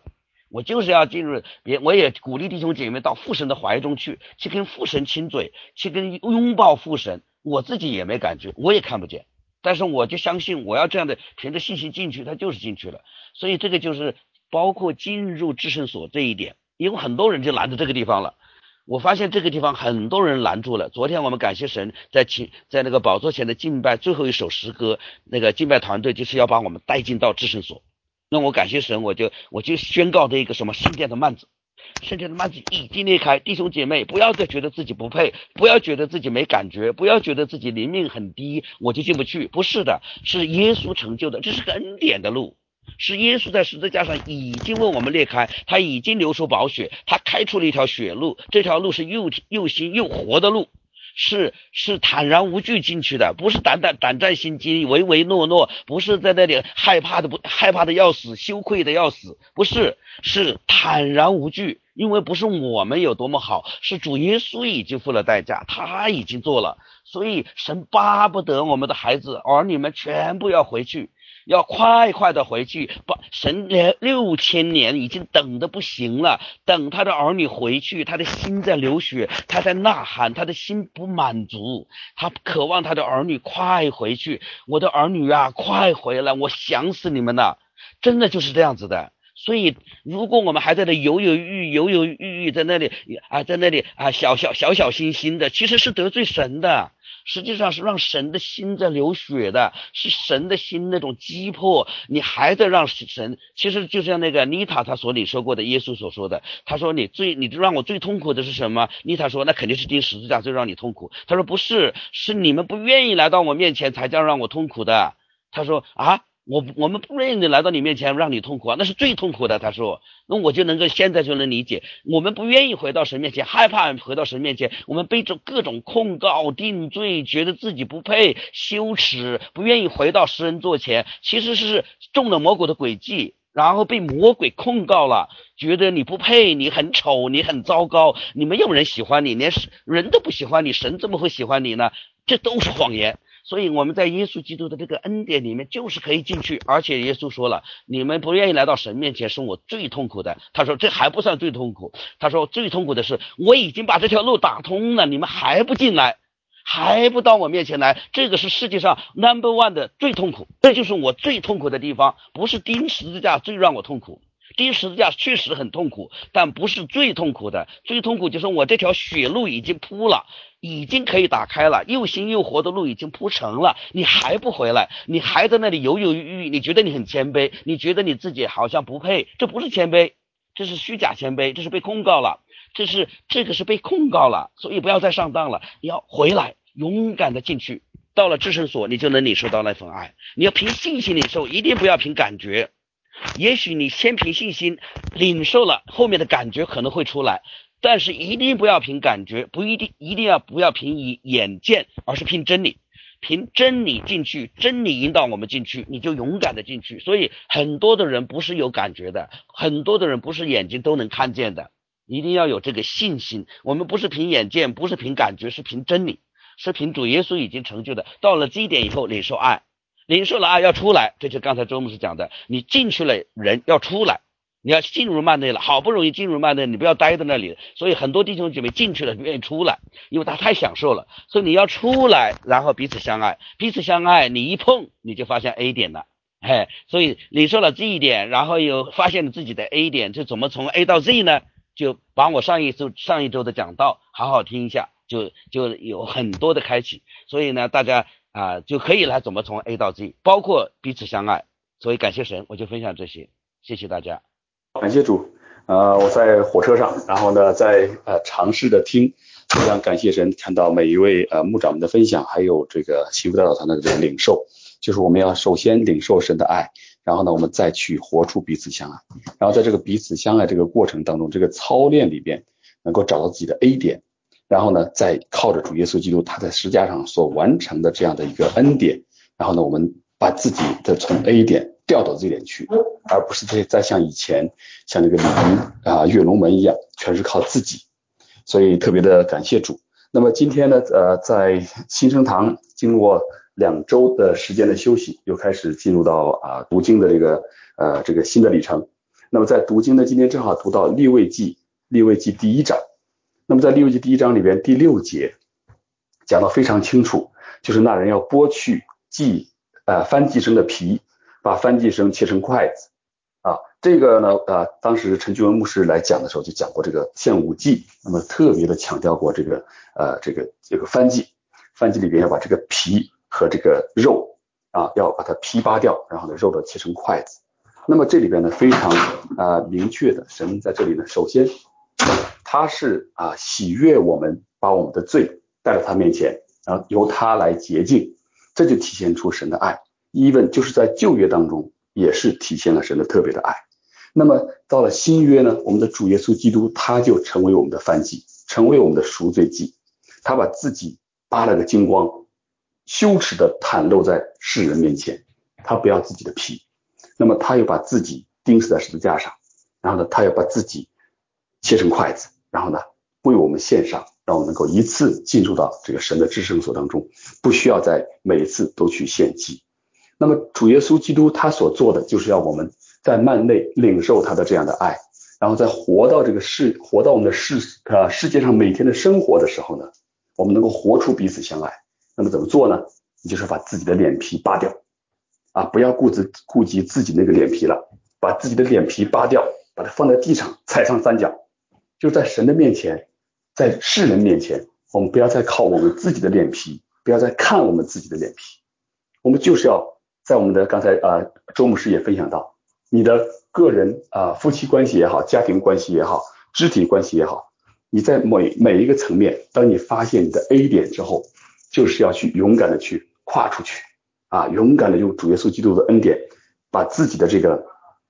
我就是要进入别，我也鼓励弟兄姐妹到父神的怀中去，去跟父神亲嘴，去跟拥抱父神。我自己也没感觉，我也看不见，但是我就相信我要这样的凭着信心进去，他就是进去了。所以这个就是包括进入至圣所这一点，因为很多人就拦着这个地方了。我发现这个地方很多人拦住了。昨天我们感谢神，在在那个宝座前的敬拜最后一首诗歌，那个敬拜团队就是要把我们带进到至圣所。那我感谢神，我就我就宣告这一个什么圣殿的幔子，圣殿的幔子已经裂开。弟兄姐妹，不要再觉得自己不配，不要觉得自己没感觉，不要觉得自己灵命很低，我就进不去。不是的，是耶稣成就的，这是个恩典的路。是耶稣在十字架上已经为我们裂开，他已经流出宝血，他开出了一条血路，这条路是又又新又活的路，是是坦然无惧进去的，不是胆胆胆战心惊唯唯诺诺，不是在那里害怕的不害怕的要死，羞愧的要死，不是，是坦然无惧。因为不是我们有多么好，是主耶稣已经付了代价，他已经做了。所以神巴不得我们的孩子儿女们全部要回去，要快快的回去。把神六千年已经等得不行了，等他的儿女回去，他的心在流血，他在呐喊，他的心不满足，他渴望他的儿女快回去。我的儿女啊，快回来，我想死你们了。真的就是这样子的。所以如果我们还在那犹犹豫豫犹犹豫豫在那里啊，在那里啊小小小小心心的，其实是得罪神的，实际上是让神的心在流血的，是神的心那种击破，你还在让神。其实就像那个妮塔他所领受过的耶稣所说的，他说你最你让我最痛苦的是什么？妮塔说那肯定是钉十字架最让你痛苦。他说不是，是你们不愿意来到我面前才叫让我痛苦的。他说啊我我们不愿意来到你面前让你痛苦啊，那是最痛苦的。他说那我就能够现在就能理解，我们不愿意回到神面前，害怕回到神面前，我们背着各种控告定罪，觉得自己不配，羞耻，不愿意回到施恩座前，其实是中了魔鬼的诡计，然后被魔鬼控告了，觉得你不配，你很丑，你很糟糕，你没有人喜欢你，连人都不喜欢你，神怎么会喜欢你呢？这都是谎言。所以我们在耶稣基督的这个恩典里面就是可以进去，而且耶稣说了，你们不愿意来到神面前是我最痛苦的。他说这还不算最痛苦，他说最痛苦的是我已经把这条路打通了，你们还不进来，还不到我面前来，这个是世界上 number one 的最痛苦，这就是我最痛苦的地方。不是钉十字架最让我痛苦，钉十字架确实很痛苦，但不是最痛苦的。最痛苦就是我这条血路已经铺了，已经可以打开了，又新又活的路已经铺成了，你还不回来，你还在那里犹犹豫豫，你觉得你很谦卑，你觉得你自己好像不配，这不是谦卑，这是虚假谦卑，这是被控告了，这是这个是被控告了。所以不要再上当了，你要回来，勇敢的进去，到了至圣所你就能领受到那份爱。你要凭信心领受，一定不要凭感觉。也许你先凭信心领受了，后面的感觉可能会出来，但是一定不要凭感觉，不一定一定要不要凭眼见，而是凭真理，凭真理进去，真理引导我们进去，你就勇敢的进去。所以很多的人不是有感觉的，很多的人不是眼睛都能看见的，一定要有这个信心。我们不是凭眼见，不是凭感觉，是凭真理，是凭主耶稣已经成就的。到了这一点以后，领受爱，领受了爱要出来，这就刚才周牧师讲的，你进去了人要出来，你要进入幔内了，好不容易进入幔内，你不要待在那里。所以很多弟兄姐妹进去了不愿意出来，因为他太享受了。所以你要出来，然后彼此相爱，彼此相爱，你一碰你就发现 A 点了，哎，所以领受了这一点，然后又发现了自己的 A 点，就怎么从 A 到 Z 呢？就把我上一周上一周的讲道好好听一下，就就有很多的开启。所以呢，大家啊、呃、就可以来怎么从 A 到 Z， 包括彼此相爱。所以感谢神，我就分享这些，谢谢大家。 感谢主，呃，我在火车上，然后呢，在呃尝试的听，非常感谢神，看到每一位呃牧长们的分享，还有这个幸福代祷团的这个领受，就是我们要首先领受神的爱，然后呢，我们再去活出彼此相爱，然后在这个彼此相爱这个过程当中，这个操练里边，能够找到自己的 A 点，然后呢，再靠着主耶稣基督他在十字架上所完成的这样的一个恩典，然后呢，我们把自己的从 A 点调到 Z 点去，而不是再像以前像那个鲤鱼啊跃龙门一样，全是靠自己。所以特别的感谢主。那么今天呢，呃，在新生堂经过两周的时间的休息，又开始进入到啊读经的这个呃这个新的里程。 那么在读经呢，今天正好读到利未记，利未记第一章。那么在利未记第一章里边第六节讲得非常清楚，就是那人要剥去祭呃番祭牲的皮，把番祭牲切成筷子啊。这个呢呃当时陈俊文牧师来讲的时候就讲过这个献五祭，那么特别的强调过这个呃这个这个番祭，番祭里边要把这个皮和这个肉啊要把它皮扒掉，然后呢肉的切成筷子。那么这里边呢非常啊、呃、明确的，神在这里呢首先他是啊喜悦我们把我们的罪带到他面前，然后由他来洁净，这就体现出神的爱。even 就是在旧约当中也是体现了神的特别的爱。那么到了新约呢，我们的主耶稣基督他就成为我们的燔祭，成为我们的赎罪祭，他把自己扒了个精光，羞耻的袒露在世人面前，他不要自己的皮，那么他又把自己钉死在十字架上，然后呢他又把自己切成筷子，然后呢为我们献上，让我们能够一次进入到这个神的至圣所当中，不需要在每一次都去献祭。那么主耶稣基督他所做的就是要我们在幔内领受他的这样的爱，然后在活到这个世活到我们的世呃世界上每天的生活的时候呢，我们能够活出彼此相爱。那么怎么做呢？你就是把自己的脸皮扒掉啊，不要顾自顾及自己那个脸皮了，把自己的脸皮扒掉，把它放在地上踩上三脚，就在神的面前，在世人面前，我们不要再靠我们自己的脸皮，不要再看我们自己的脸皮，我们就是要在我们的刚才呃周牧师也分享到，你的个人啊、呃、夫妻关系也好，家庭关系也好，肢体关系也好，你在每每一个层面，当你发现你的 A 点之后，就是要去勇敢的去跨出去啊，勇敢的用主耶稣基督的恩典，把自己的这个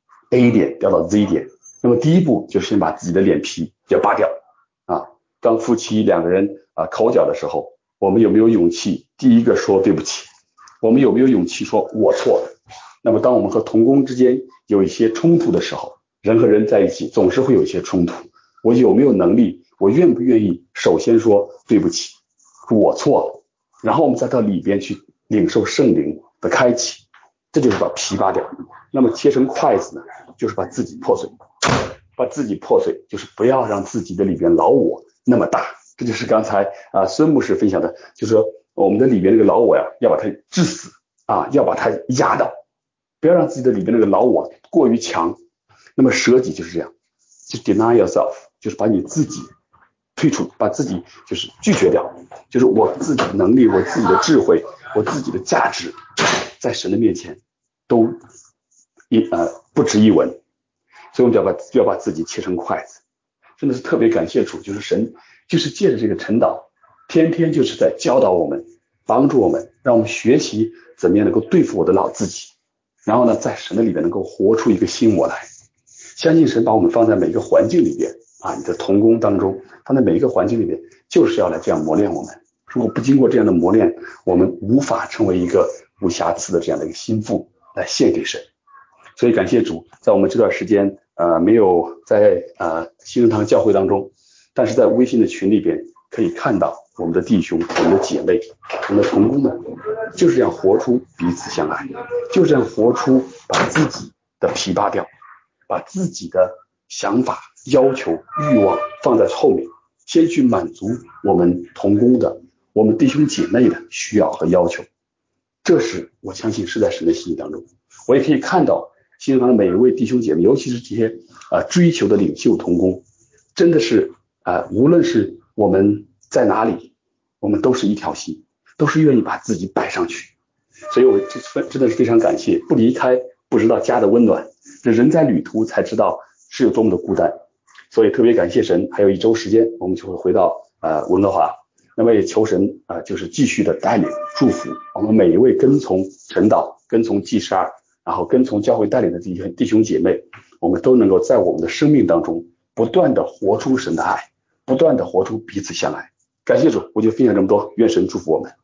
A 点调到 Z 点。那么第一步就是先把自己的脸皮要扒掉啊。当夫妻两个人啊口角的时候，我们有没有勇气第一个说对不起？我们有没有勇气说我错了？那么当我们和同工之间有一些冲突的时候，人和人在一起总是会有一些冲突，我有没有能力，我愿不愿意首先说对不起，我错了，然后我们再到里边去领受圣灵的开启，这就是把皮扒掉。那么切成筷子呢，就是把自己破碎，把自己破碎，就是不要让自己的里边老我那么大。这就是刚才啊孙牧师分享的，就是说我们的里边这个老我呀，要把它治死啊，要把它压倒，不要让自己的里边那个老我过于强。那么舍己就是这样，就 deny yourself， 就是把你自己退出，把自己就是拒绝掉，就是我自己的能力，我自己的智慧，我自己的价值，在神的面前都一呃不值一文。所以我们就要把就要把自己切成筷子，真的是特别感谢主，就是神就是借着这个晨祷，天天就是在教导我们，帮助我们，让我们学习怎么样能够对付我的老自己，然后呢在神的里面能够活出一个新我来。相信神把我们放在每一个环境里边啊，你的同工当中，放在每一个环境里边，就是要来这样磨练我们。如果不经过这样的磨练，我们无法成为一个无瑕疵的这样的一个心腹来献给神。所以感谢主，在我们这段时间呃没有在呃新人堂教会当中，但是在微信的群里边可以看到我们的弟兄、我们的姐妹、我们的同工们，就是这样活出彼此相爱，就是这样活出把自己的皮扒掉，把自己的想法、要求、欲望放在后面，先去满足我们同工的、我们弟兄姐妹的需要和要求。这是我相信是在神的心意当中。我也可以看到新人堂的每一位弟兄姐妹，尤其是这些啊、呃、追求的领袖同工，真的是啊、呃，无论是我们在哪里，我们都是一条心，都是愿意把自己摆上去。所以我真的是非常感谢，不离开不知道家的温暖，这人在旅途才知道是有多么的孤单。所以特别感谢神，还有一周时间我们就会回到呃温哥华，那么也求神啊、呃，就是继续的带领祝福我们每一位跟从晨祷、跟从祭十二，然后跟从教会带领的这些弟兄姐妹，我们都能够在我们的生命当中不断的活出神的爱，不断的活出彼此相爱。感谢主，我就分享这么多，愿神祝福我们。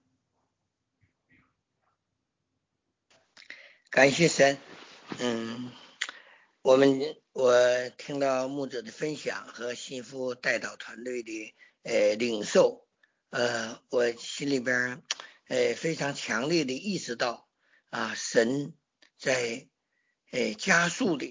感谢神。嗯，我们我听到牧者的分享和幸福代祷团队的呃领受，呃，我心里边呃非常强烈的意识到啊，神在呃加速的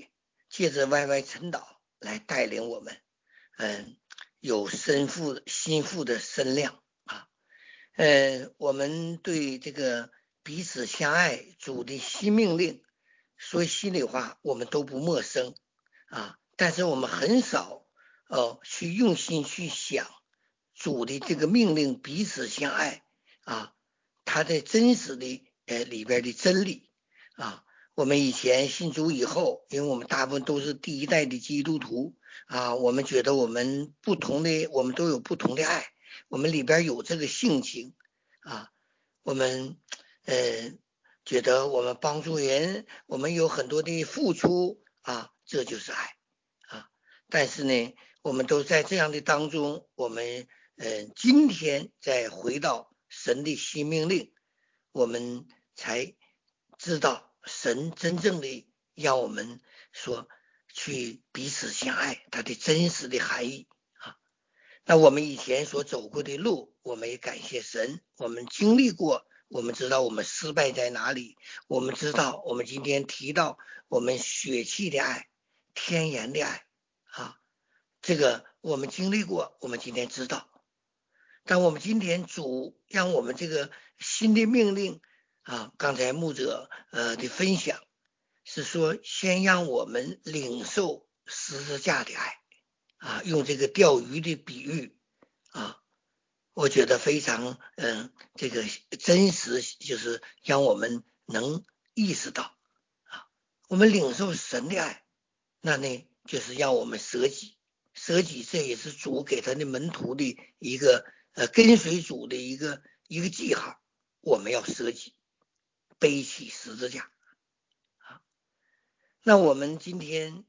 借着 Y Y 陈导来带领我们，嗯，有深富心腹的身量啊，呃，我们对这个彼此相爱主的新命令，说心里话我们都不陌生啊，但是我们很少呃去用心去想主的这个命令彼此相爱啊，它的真实的呃里边的真理啊。我们以前信主以后，因为我们大部分都是第一代的基督徒啊，我们觉得我们不同的，我们都有不同的爱，我们里边有这个性情啊，我们呃觉得我们帮助人，我们有很多的付出啊，这就是爱啊。但是呢，我们都在这样的当中，我们呃今天再回到神的新命令，我们才知道神真正的让我们说去彼此相爱，它的真实的含义啊。那我们以前所走过的路，我们也感谢神，我们经历过，我们知道我们失败在哪里，我们知道我们今天提到我们血气的爱，天然的爱啊，这个我们经历过，我们今天知道。但我们今天主让我们这个新的命令啊，刚才牧者呃的分享是说，先让我们领受十字架的爱啊，用这个钓鱼的比喻啊，我觉得非常嗯这个真实，就是让我们能意识到啊，我们领受神的爱，那呢就是让我们舍己，舍己这也是主给他的门徒的一个呃跟随主的一个一个记号，我们要舍己，背起十字架啊。那我们今天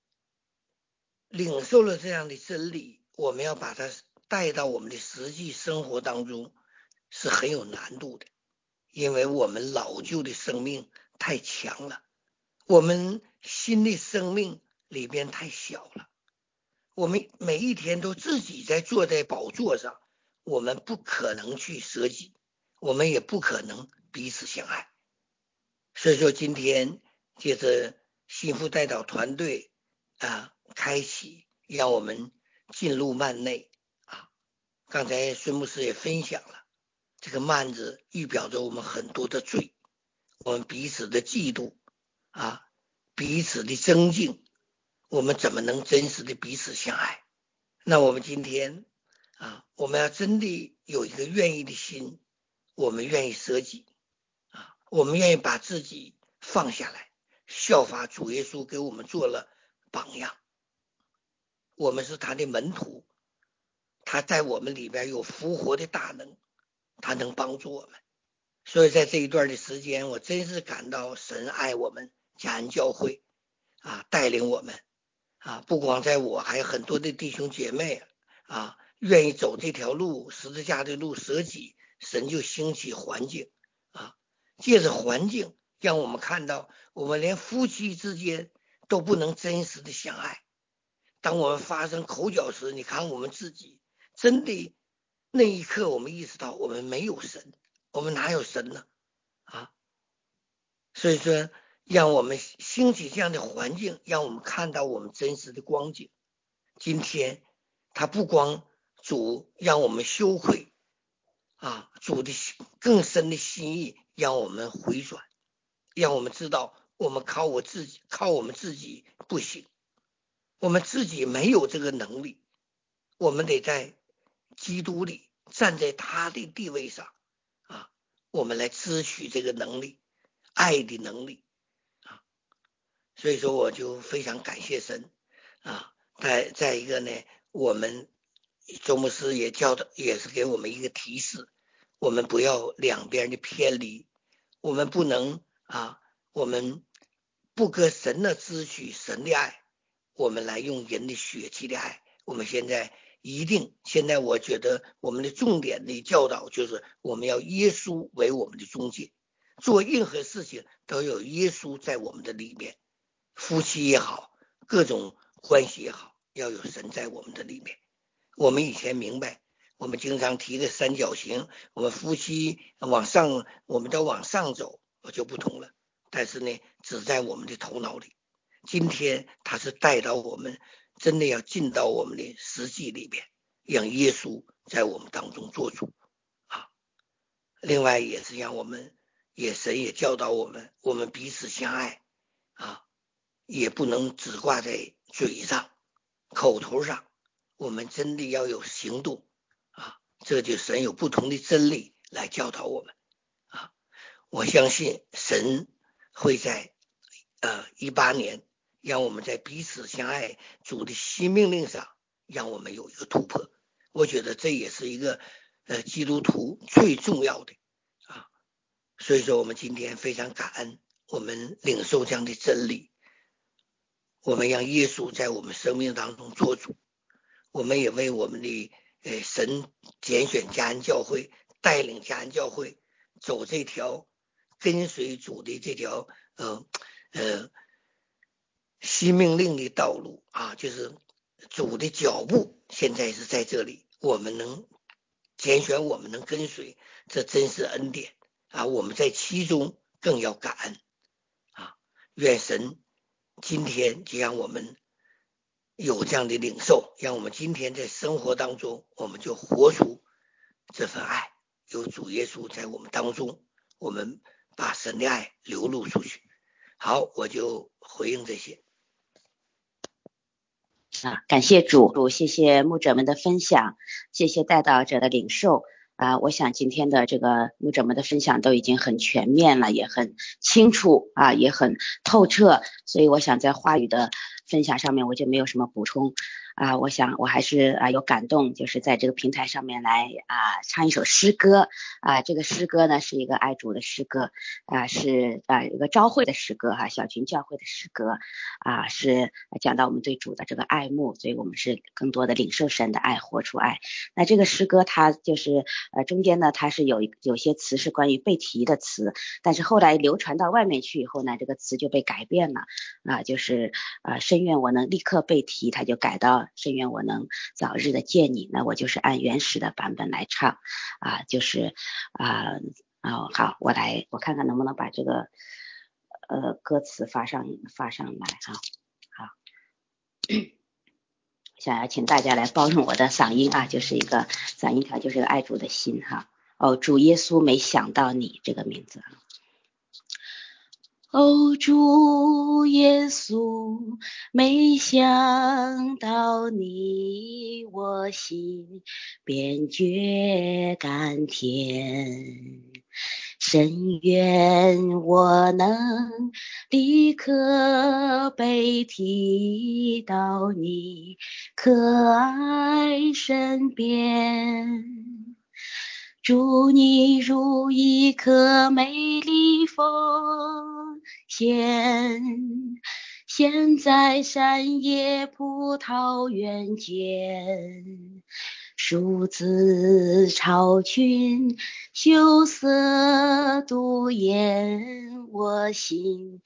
领受了这样的真理，我们要把它带到我们的实际生活当中，是很有难度的，因为我们老旧的生命太强了，我们新的生命里边太小了，我们每一天都自己在坐在宝座上，我们不可能去舍己，我们也不可能彼此相爱。所以说今天借着幸福代祷团队啊开启，让我们进入幔内啊。刚才孙牧师也分享了，这个幔子预表着我们很多的罪，我们彼此的嫉妒啊，彼此的争竞，我们怎么能真实的彼此相爱？那我们今天啊，我们要真的有一个愿意的心，我们愿意舍己啊，我们愿意把自己放下来，效法主耶稣给我们做了榜样。我们是他的门徒，他在我们里边有复活的大能，他能帮助我们。所以在这一段的时间，我真是感到神爱我们嘉恩教会啊，带领我们啊，不光在我，还有很多的弟兄姐妹啊，愿意走这条路，十字架的路，舍己，神就兴起环境啊，借着环境让我们看到，我们连夫妻之间都不能真实的相爱。当我们发生口角时，你看我们自己真的那一刻，我们意识到我们没有神，我们哪有神呢？啊，所以说，让我们兴起这样的环境，让我们看到我们真实的光景。今天，他不光主让我们羞愧啊，主的更深的心意让我们回转，让我们知道我们靠我自己，靠我们自己不行。我们自己没有这个能力，我们得在基督里站在他的地位上啊，我们来支取这个能力，爱的能力啊。所以说我就非常感谢神啊。再再一个呢，我们周牧师也教的也是给我们一个提示，我们不要两边的偏离，我们不能啊，我们不搁神的支取神的爱，我们来用人的血气的爱。我们现在一定，现在我觉得我们的重点的教导就是我们要耶稣为我们的中介，做任何事情都有耶稣在我们的里面，夫妻也好，各种关系也好，要有神在我们的里面。我们以前明白，我们经常提的三角形，我们夫妻往上，我们都往上走，就不同了。但是呢，只在我们的头脑里。 今天他是带到我们真的要进到我们的实际里边，让耶稣在我们当中做主啊。另外也是让我们也神也教导我们，我们彼此相爱啊，也不能只挂在嘴上口头上，我们真的要有行动啊。这就神有不同的真理来教导我们啊。我相信神会在呃一八年让我们在彼此相爱主的新命令上让我们有一个突破。我觉得这也是一个呃基督徒最重要的啊。所以说我们今天非常感恩，我们领受这样的真理，我们让耶稣在我们生命当中做主，我们也为我们的呃神拣选嘉恩教会，带领嘉恩教会走这条跟随主的这条呃呃新命令的道路啊，就是主的脚步现在是在这里，我们能拣选，我们能跟随，这真是恩典啊！我们在其中更要感恩啊！愿神今天就让我们有这样的领受，让我们今天在生活当中，我们就活出这份爱，有主耶稣在我们当中，我们把神的爱流露出去。好，我就回应这些。 啊，感谢主，主谢谢牧者们的分享，谢谢带导者的领受啊。我想今天的这个牧者们的分享都已经很全面了，也很清楚啊，也很透彻，所以我想在话语的分享上面我就没有什么补充啊。我想我还是啊有感动，就是在这个平台上面来啊唱一首诗歌啊。这个诗歌呢是一个爱主的诗歌啊，是啊一个召会的诗歌哈、啊，小群教会的诗歌啊，是讲到我们对主的这个爱慕，所以我们是更多的领受神的爱，活出爱。那这个诗歌它就是呃中间呢它是有有些词是关于被提的词，但是后来流传到外面去以后呢，这个词就被改变了啊，就是啊深愿我能立刻被提，它就改到深愿我能早日的见你。那我就是按原始的版本来唱啊，就是啊哦好，我来我看看能不能把这个呃歌词发上发上来哈。好，想要请大家来包容我的嗓音啊，就是一个嗓音条，就是个爱主的心哈。哦，主耶稣没想到你这个名字啊。哦，主耶稣，没想到你，我心便觉甘甜。深愿我能立刻被提到你可爱身边。祝你如一颗美丽风线，现在山野葡萄园间，树枝草裙，羞涩独艳，我心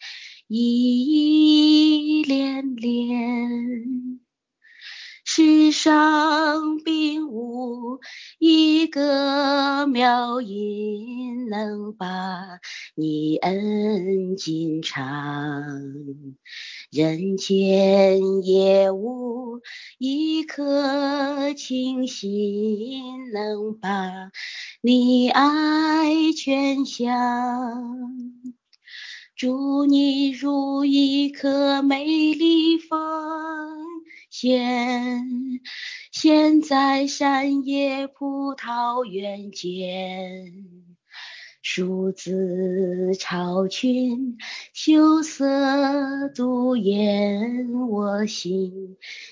依恋恋。世上并无一个妙音能把你恩尽尝，人间也无一颗清心能把你爱全享。祝你如一颗美丽风线，现在山野葡萄园间，树枝草裙，羞涩独艳，我心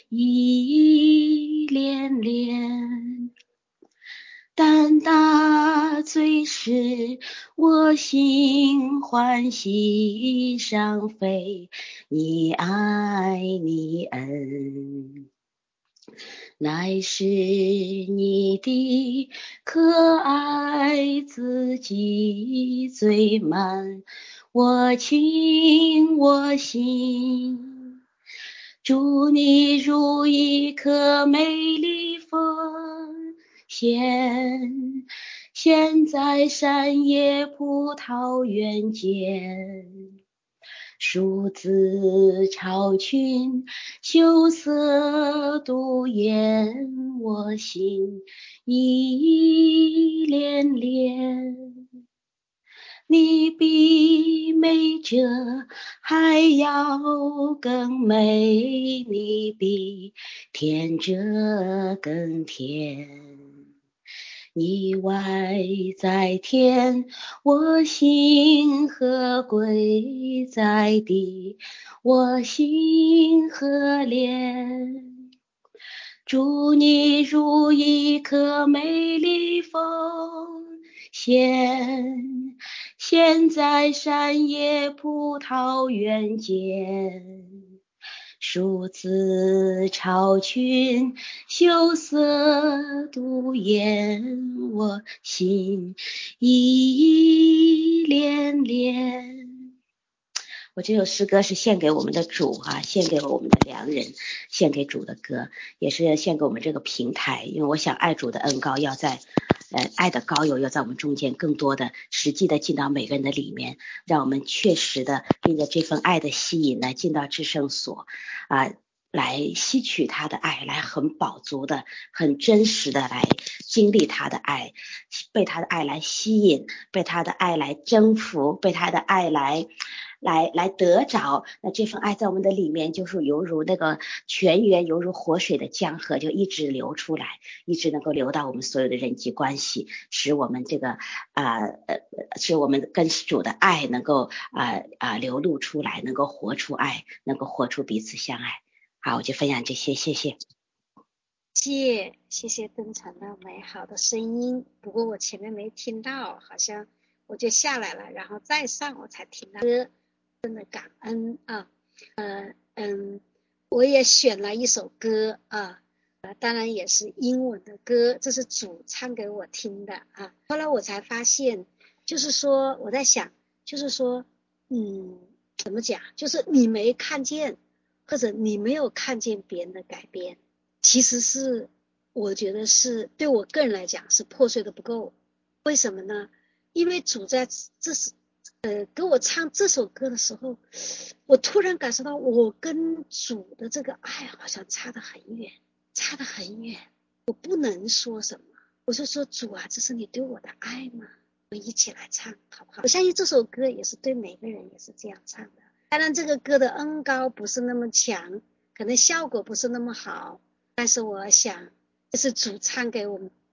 依恋恋。但大醉时，我心欢喜上飞，你爱你恩，乃是你的可爱自己最满我情我心。祝你如一颗美丽风线，现在山野葡萄园间， 数字超群，羞涩独艳我心一连连。你比美者还要更美，你比甜者更甜。你外在天，我心何归在地，我心何怜。祝你如一颗美丽风线，现在山野葡萄园间。数字超群，羞涩独艳我心一连连。我这首诗歌是献给我们的主啊，献给我们的良人，献给主的歌，也是献给我们这个平台。因为我想爱主的恩膏要在呃爱的膏油要在我们中间更多的实际的进到每个人的里面，让我们确实的凭着这份爱的吸引来进到至圣所啊，来吸取他的爱，来很饱足的很真实的来经历他的爱，被他的爱来吸引，被他的爱来征服，被他的爱来来来得着。那这份爱在我们的里面就是犹如那个泉源，犹如活水的江河，就一直流出来，一直能够流到我们所有的人际关系，使我们这个啊呃使我们跟主的爱能够啊啊、呃、流露出来，能够活出爱，能够活出彼此相爱。好，我就分享这些，谢谢。 谢谢谢登场的美好的声音，不过我前面没听到，好像我就下来了，然后再上我才听到歌，真的感恩啊。呃嗯，我也选了一首歌啊，呃，当然也是英文的歌，这是主唱给我听的啊。后来我才发现，就是说我在想，就是说，嗯，怎么讲，就是你没看见，或者你没有看见别人的改变。其实是我觉得是对我个人来讲是破碎的不够。为什么呢？因为主在这是呃给我唱这首歌的时候，我突然感受到我跟主的这个爱好像差得很远，差得很远。我不能说什么，我就说主啊，这是你对我的爱吗？我们一起来唱好不好？我相信这首歌也是对每个人也是这样唱的。当然这个歌的恩膏不是那么强，可能效果不是那么好，但是我想这是主唱给我们